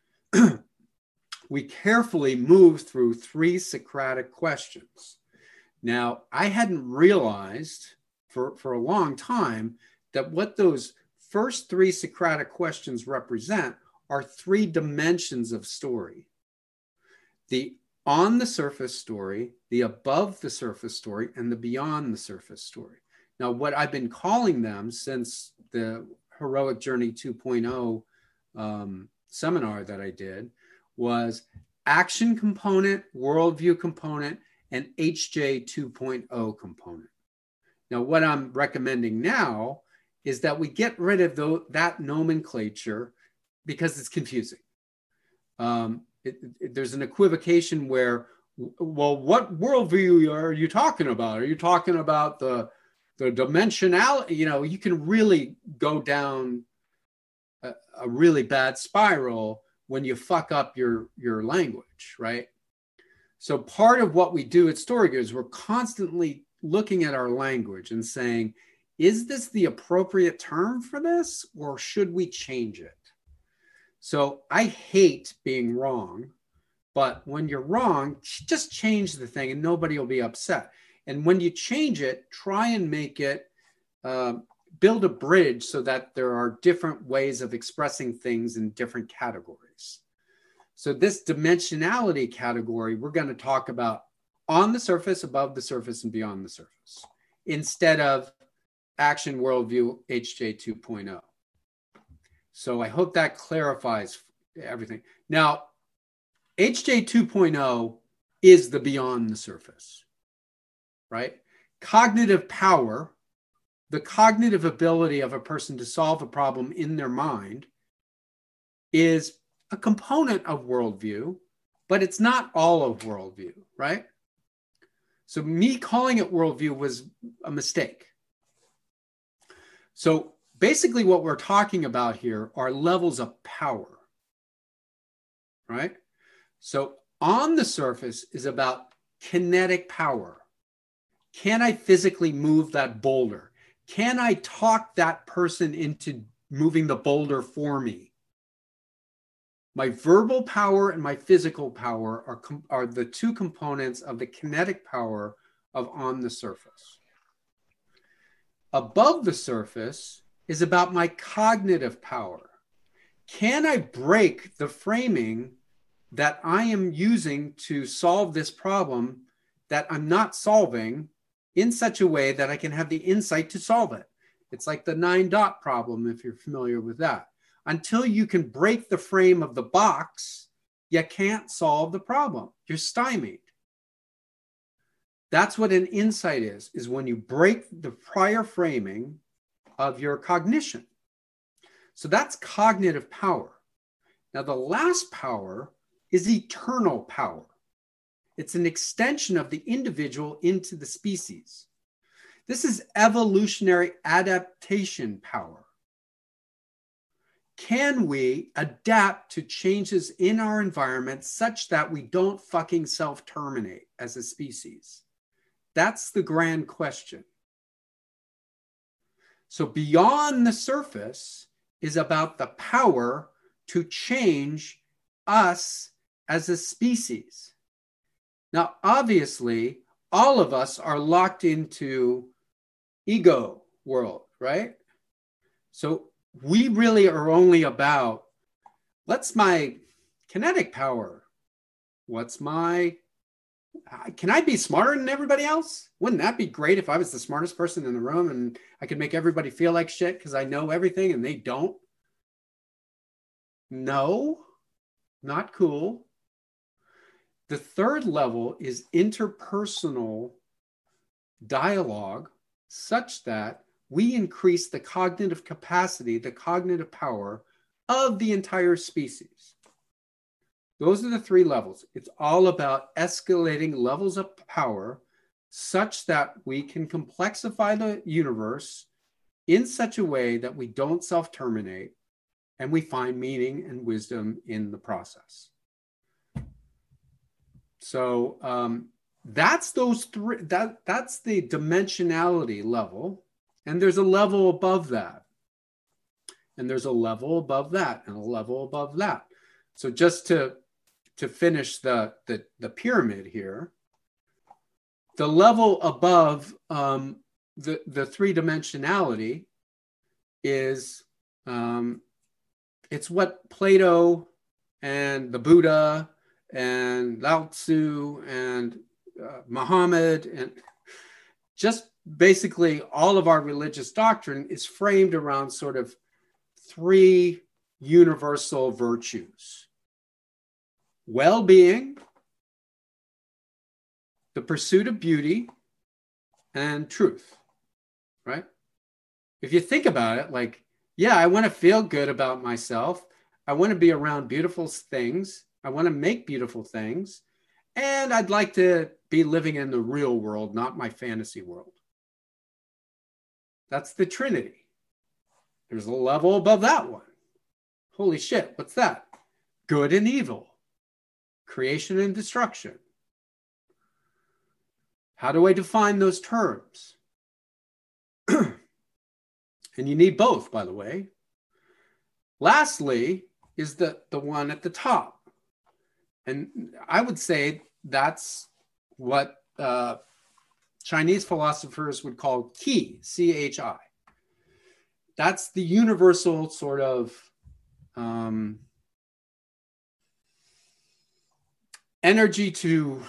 We carefully move through 3 Socratic questions. Now, I hadn't realized for a long time that what those first 3 Socratic questions represent are 3 dimensions of story. The on the surface story, the above the surface story, and the beyond the surface story. Now, what I've been calling them since the Heroic Journey 2.0 seminar that I did was action component, worldview component, and HJ 2.0 component. Now, what I'm recommending now is that we get rid of that nomenclature because it's confusing. There's an equivocation where, well, what worldview are you talking about? Are you talking about the dimensionality? You know, you can really go down a really bad spiral when you fuck up your language, right? So part of what we do at StoryGood is we're constantly looking at our language and saying, is this the appropriate term for this, or should we change it? So I hate being wrong, but when you're wrong, just change the thing and nobody will be upset. And when you change it, try and make it, build a bridge so that there are different ways of expressing things in different categories. So this dimensionality category, we're going to talk about on the surface, above the surface, and beyond the surface, instead of action, worldview, HJ 2.0. So I hope that clarifies everything. Now, HJ 2.0 is the beyond the surface, right? Cognitive power, the cognitive ability of a person to solve a problem in their mind, is a component of worldview, but it's not all of worldview, right? So me calling it worldview was a mistake. So basically what we're talking about here are levels of power, right? So on the surface is about kinetic power. Can I physically move that boulder? Can I talk that person into moving the boulder for me? My verbal power and my physical power are the 2 components of the kinetic power of on the surface. Above the surface is about my cognitive power. Can I break the framing that I am using to solve this problem that I'm not solving in such a way that I can have the insight to solve it? It's like the 9-dot problem, if you're familiar with that. Until you can break the frame of the box, you can't solve the problem. You're stymied. That's what an insight is when you break the prior framing of your cognition. So that's cognitive power. Now, the last power is eternal power. It's an extension of the individual into the species. This is evolutionary adaptation power. Can we adapt to changes in our environment such that we don't fucking self-terminate as a species? That's the grand question. So beyond the surface is about the power to change us as a species. Now, obviously, all of us are locked into ego world, right? So we really are only about, what's my kinetic power? Can I be smarter than everybody else? Wouldn't that be great if I was the smartest person in the room and I could make everybody feel like shit because I know everything and they don't? No, not cool. The third level is interpersonal dialogue such that we increase the cognitive capacity, the cognitive power of the entire species. Those are the 3 levels. It's all about escalating levels of power such that we can complexify the universe in such a way that we don't self-terminate and we find meaning and wisdom in the process. So that's those 3. That's the dimensionality level. And there's a level above that. And there's a level above that and a level above that. So just to finish the pyramid here, the level above the 3-dimensionality is it's what Plato and the Buddha and Lao Tzu and Muhammad and just basically all of our religious doctrine is framed around sort of 3 universal virtues: well-being, the pursuit of beauty, and truth, right? If you think about it, like, yeah, I want to feel good about myself. I want to be around beautiful things. I want to make beautiful things. And I'd like to be living in the real world, not my fantasy world. That's the Trinity. There's a level above that one. Holy shit, what's that? Good and evil. Creation and destruction. How do I define those terms? And you need both, by the way. Lastly is the one at the top. And I would say that's what Chinese philosophers would call qi, C-H-I. That's the universal sort of energy to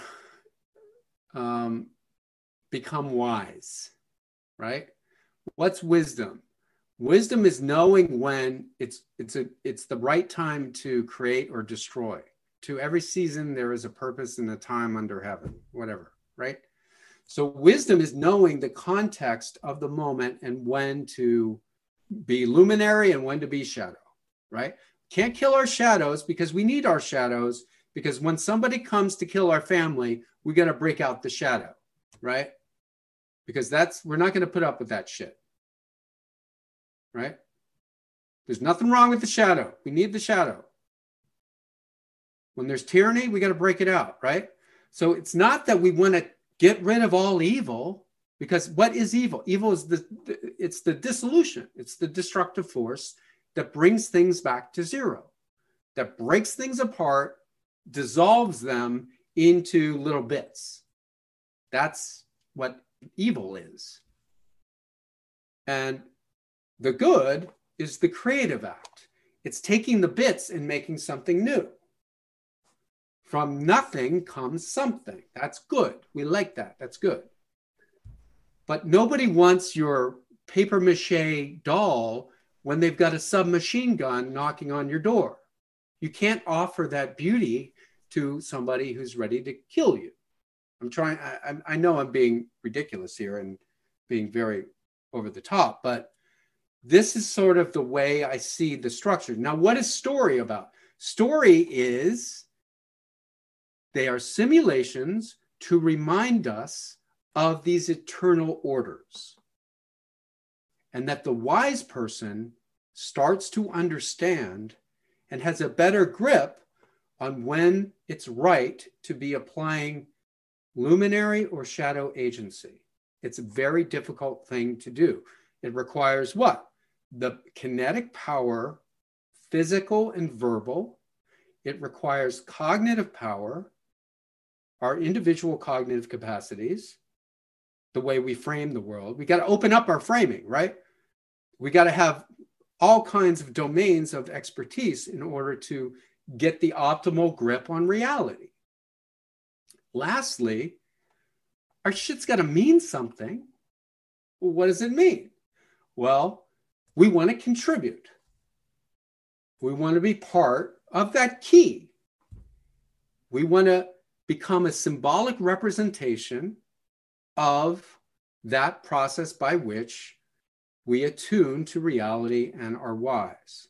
become wise, right? What's wisdom? Wisdom is knowing when it's the right time to create or destroy. To every season, there is a purpose and a time under heaven, whatever, right? So wisdom is knowing the context of the moment and when to be luminary and when to be shadow, right? Can't kill our shadows because we need our shadows, because when somebody comes to kill our family, we're going to break out the shadow, right? Because we're not going to put up with that shit, right? There's nothing wrong with the shadow. We need the shadow. When there's tyranny, we got to break it out, right? So it's not that we want to get rid of all evil, because what is evil? Evil is it's the dissolution. It's the destructive force that brings things back to zero, that breaks things apart, dissolves them into little bits. That's what evil is. And the good is the creative act. It's taking the bits and making something new. From nothing comes something. That's good. We like that. That's good. But nobody wants your paper mache doll when they've got a submachine gun knocking on your door. You can't offer that beauty to somebody who's ready to kill you. I know I'm being ridiculous here and being very over the top, but this is sort of the way I see the structure. Now, what is story about? Story is they are simulations to remind us of these eternal orders. And that the wise person starts to understand and has a better grip on when it's right to be applying luminary or shadow agency. It's a very difficult thing to do. It requires what? The kinetic power, physical and verbal. It requires cognitive power, our individual cognitive capacities, the way we frame the world. We got to open up our framing, right? We got to have all kinds of domains of expertise in order to get the optimal grip on reality. Lastly, our shit's got to mean something. Well, what does it mean? Well, we want to contribute. We want to be part of that key. We want to become a symbolic representation of that process by which we attune to reality and are wise.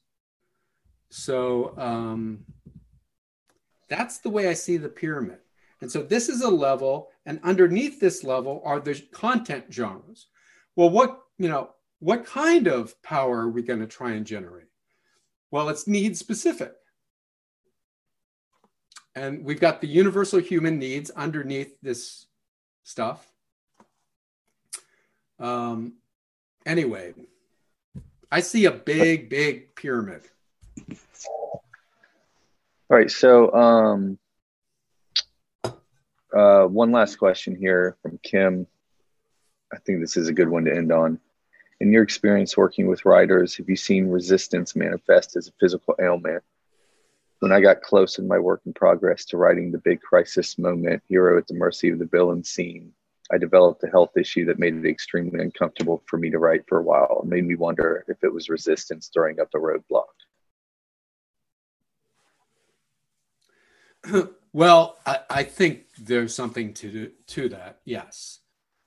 So that's the way I see the pyramid. And so this is a level, and underneath this level are the content genres. Well, what kind of power are we going to try and generate? Well, it's need specific. And we've got the universal human needs underneath this stuff. Anyway, I see a big, big pyramid. All right. So one last question here from Kim. I think this is a good one to end on. In your experience working with writers, have you seen resistance manifest as a physical ailment? When I got close in my work in progress to writing the big crisis moment, hero at the mercy of the villain scene, I developed a health issue that made it extremely uncomfortable for me to write for a while. It made me wonder if it was resistance throwing up the roadblock. Well, I think there's something to that, yes.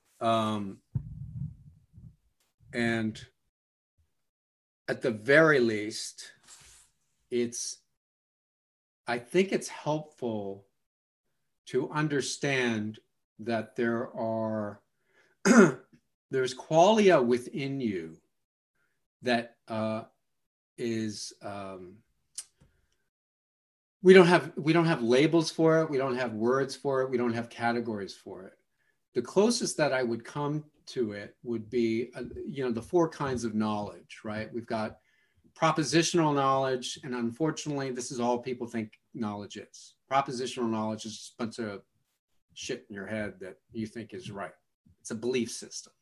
And at the very least, I think it's helpful to understand that there's qualia within you that is we don't have labels for it, we don't have words for it, we don't have categories for it. The closest that I would come to it would be the four kinds of knowledge, right? We've got propositional knowledge, and unfortunately this is all people think knowledge is. Propositional knowledge is just a bunch of shit in your head that you think is right. It's a belief system.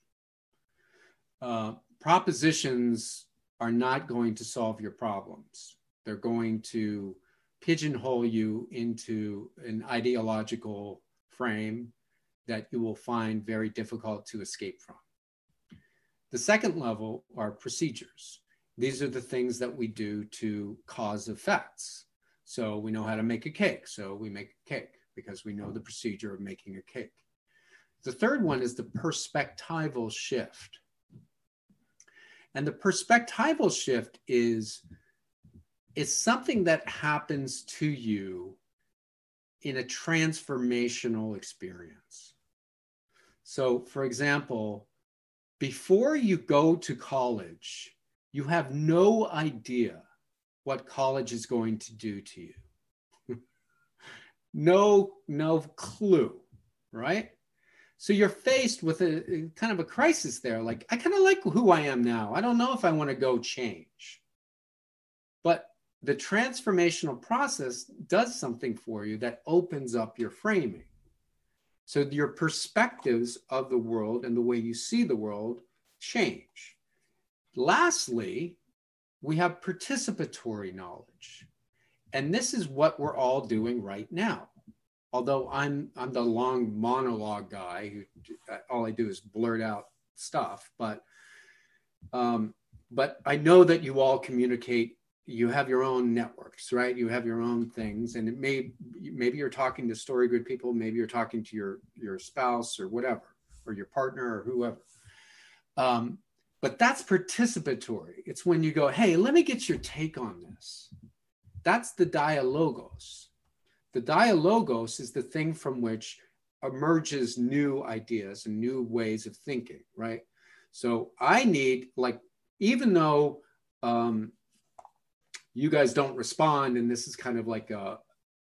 Propositions are not going to solve your problems. They're going to pigeonhole you into an ideological frame that you will find very difficult to escape from. The second level are procedures. These are the things that we do to cause effects. So we know how to make a cake, so we make a cake because we know the procedure of making a cake. The third one is the perspectival shift. And the perspectival shift is something that happens to you in a transformational experience. So, for example, before you go to college, you have no idea what college is going to do to you. No clue, right? So you're faced with a kind of a crisis there. Like, I kind of like who I am now. I don't know if I want to go change. But the transformational process does something for you that opens up your framing. So your perspectives of the world and the way you see the world change. Lastly, we have participatory knowledge. And this is what we're all doing right now. Although I'm the long monologue guy who all I do is blurt out stuff, but But I know that you all communicate. You have your own networks, right? You have your own things, and maybe you're talking to StoryGrid people, maybe you're talking to your spouse or whatever, or your partner or whoever. But that's participatory. It's when you go, hey, let me get your take on this. That's the dialogos. The dialogos is the thing from which emerges new ideas and new ways of thinking, right? So I need, like, even though you guys don't respond, and this is kind of like a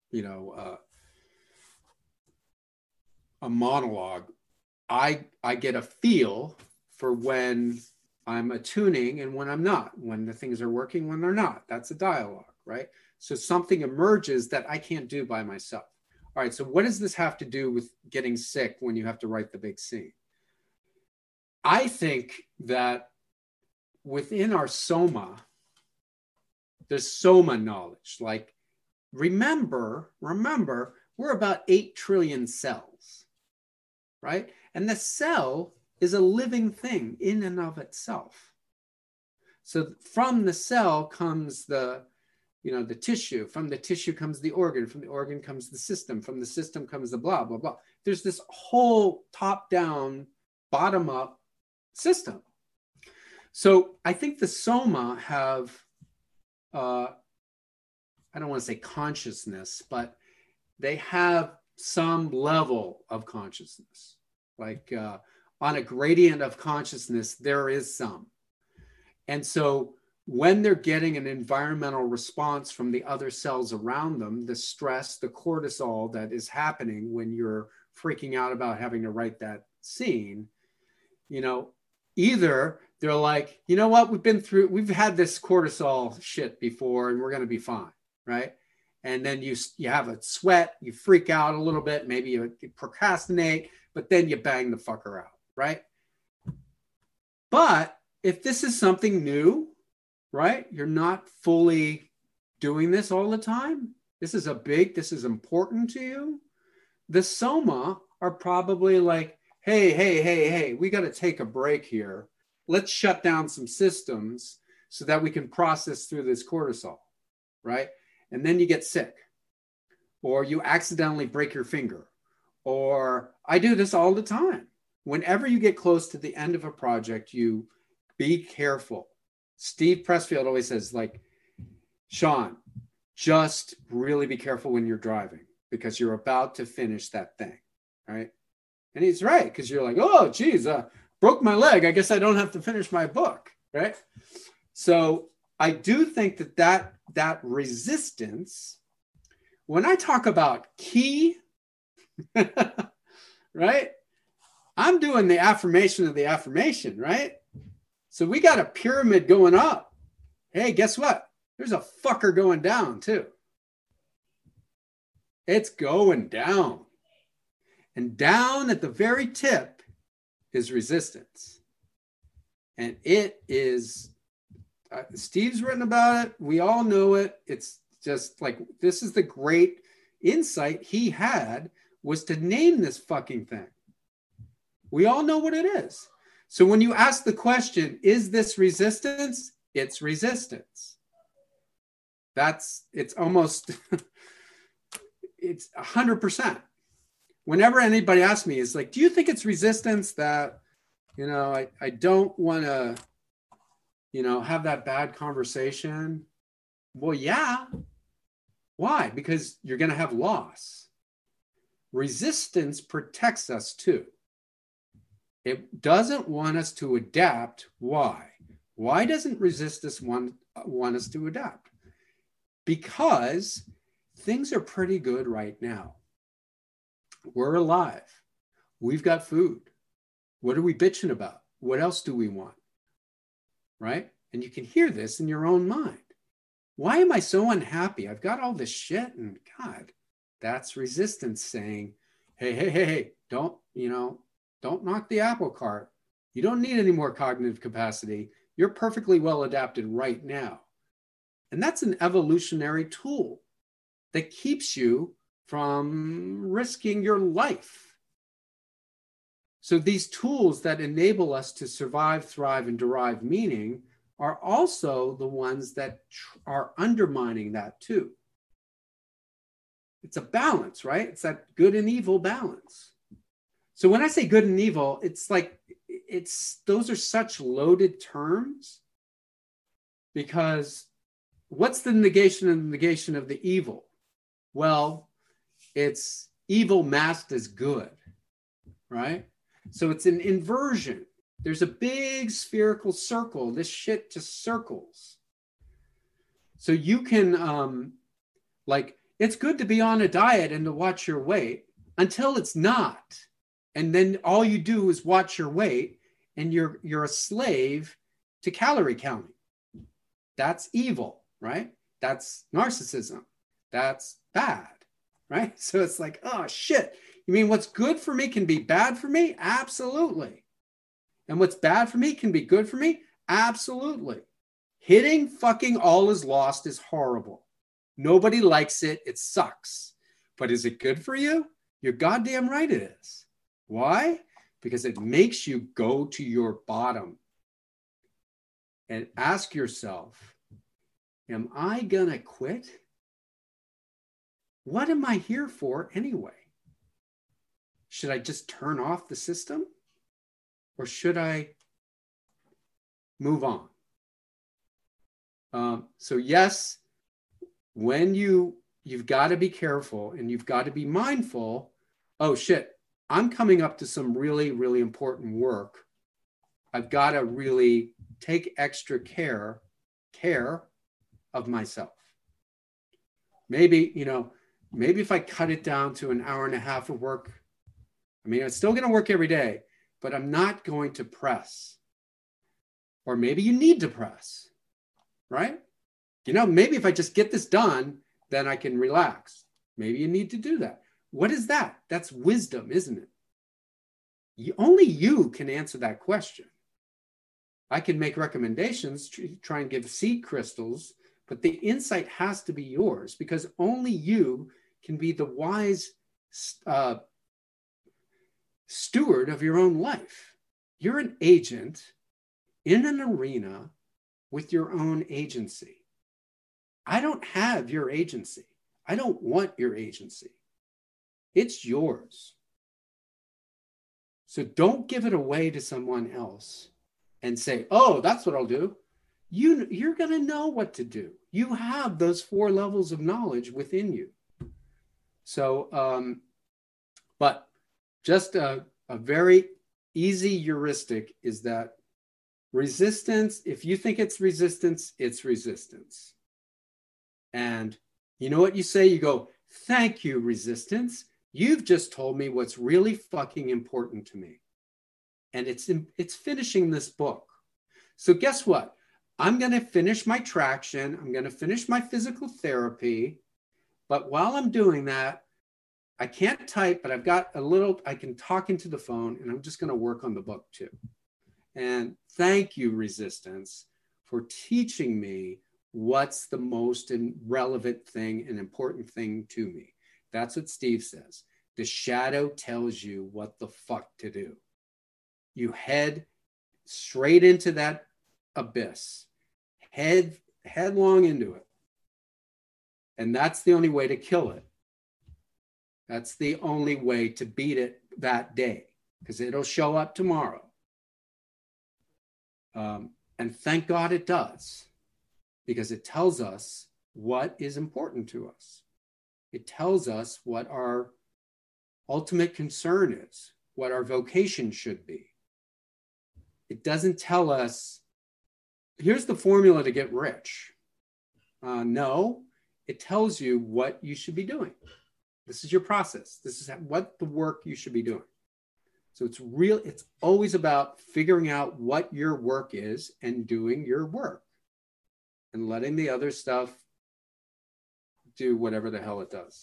monologue, I get a feel for when I'm attuning and when I'm not, when the things are working, when they're not. That's a dialogue, right? So something emerges that I can't do by myself. All right, so what does this have to do with getting sick when you have to write the big scene? I think that within our soma, there's soma knowledge. Like, remember, we're about 8 trillion cells, right? And the cell is a living thing in and of itself. So from the cell comes the tissue. From the tissue comes the organ. From the organ comes the system. From the system comes the blah, blah, blah. There's this whole top-down, bottom-up system. So I think the soma have, I don't want to say consciousness, but they have some level of consciousness. Like on a gradient of consciousness, there is some. And so when they're getting an environmental response from the other cells around them, the stress, the cortisol that is happening when you're freaking out about having to write that scene, either they're like, you know what, we've had this cortisol shit before and we're going to be fine, right? And then you have a sweat, you freak out a little bit, maybe you procrastinate, but then you bang the fucker out, right? But if this is something new, right, you're not fully doing this all the time, this is important to you, the soma are probably like, hey, we got to take a break here. Let's shut down some systems so that we can process through this cortisol, right? And then you get sick, or you accidentally break your finger, or I do this all the time. Whenever you get close to the end of a project, you be careful. Steve Pressfield always says, like, Sean, just really be careful when you're driving because you're about to finish that thing, right? And he's right, because you're like, oh, geez, broke my leg. I guess I don't have to finish my book, right? So I do think that resistance, when I talk about ki, right? I'm doing the affirmation of the affirmation, right? So we got a pyramid going up. Hey, guess what? There's a fucker going down too. It's going down. And down at the very tip is resistance. And it is, Steve's written about it. We all know it. It's just like, this is the great insight he had, was to name this fucking thing. We all know what it is. So when you ask the question, is this resistance? It's resistance. It's almost, it's 100%. Whenever anybody asks me, it's like, do you think it's resistance that, I don't want to, have that bad conversation? Well, yeah. Why? Because you're going to have loss. Resistance protects us too. It doesn't want us to adapt. Why? Why doesn't resistance want us to adapt? Because things are pretty good right now. We're alive. We've got food. What are we bitching about? What else do we want? Right? And you can hear this in your own mind. Why am I so unhappy? I've got all this shit, and God, that's resistance saying, hey, don't knock the apple cart. You don't need any more cognitive capacity. You're perfectly well adapted right now. And that's an evolutionary tool that keeps you from risking your life. So these tools that enable us to survive, thrive, and derive meaning are also the ones that are undermining that too. It's a balance, right? It's that good and evil balance. So when I say good and evil, it's like, those are such loaded terms, because what's the negation and the negation of the evil? Well, it's evil masked as good, right? So it's an inversion. There's a big spherical circle. This shit just circles. So you can, it's good to be on a diet and to watch your weight until it's not. And then all you do is watch your weight, and you're a slave to calorie counting. That's evil, right? That's narcissism. That's bad, right? So it's like, oh shit. You mean what's good for me can be bad for me? Absolutely. And what's bad for me can be good for me? Absolutely. Hitting fucking all is lost is horrible. Nobody likes it. It sucks. But is it good for you? You're goddamn right it is. Why? Because it makes you go to your bottom and ask yourself, am I gonna quit? What am I here for anyway? Should I just turn off the system? Or should I move on? So yes, when you've got to be careful and you've got to be mindful. Oh shit, I'm coming up to some really, really important work. I've got to really take extra care of myself. Maybe if I cut it down to an hour and a half of work, I mean, it's still going to work every day, but I'm not going to press. Or maybe you need to press, right? Maybe if I just get this done, then I can relax. Maybe you need to do that. What is that? That's wisdom, isn't it? Only you can answer that question. I can make recommendations, try and give seed crystals, but the insight has to be yours, because only you can be the wise steward of your own life. You're an agent in an arena with your own agency. I don't have your agency. I don't want your agency. It's yours. So don't give it away to someone else and say, oh, that's what I'll do. You're going to know what to do. You have those 4 levels of knowledge within you. So, but just a very easy heuristic is that resistance, if you think it's resistance, it's resistance. And you know what you say? You go, thank you, resistance. You've just told me what's really fucking important to me. And it's finishing this book. So guess what? I'm going to finish my traction. I'm going to finish my physical therapy. But while I'm doing that, I can't type, but I've got I can talk into the phone, and I'm just going to work on the book too. And thank you, resistance, for teaching me what's the most relevant thing and important thing to me. That's what Steve says. The shadow tells you what the fuck to do. You head straight into that abyss, headlong into it. And that's the only way to kill it. That's the only way to beat it that day, because it'll show up tomorrow. And thank God it does, because it tells us what is important to us. It tells us what our ultimate concern is, what our vocation should be. It doesn't tell us, here's the formula to get rich. No, it tells you what you should be doing. This is your process. This is what the work you should be doing. So it's always about figuring out what your work is and doing your work and letting the other stuff do whatever the hell it does.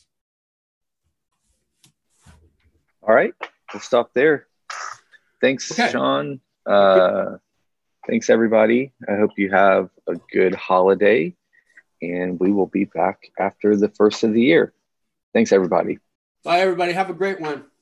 All right, we'll stop there. Thanks, okay. Sean. Thanks, everybody. I hope you have a good holiday, and we will be back after the first of the year. Thanks, everybody. Bye, everybody. Have a great one.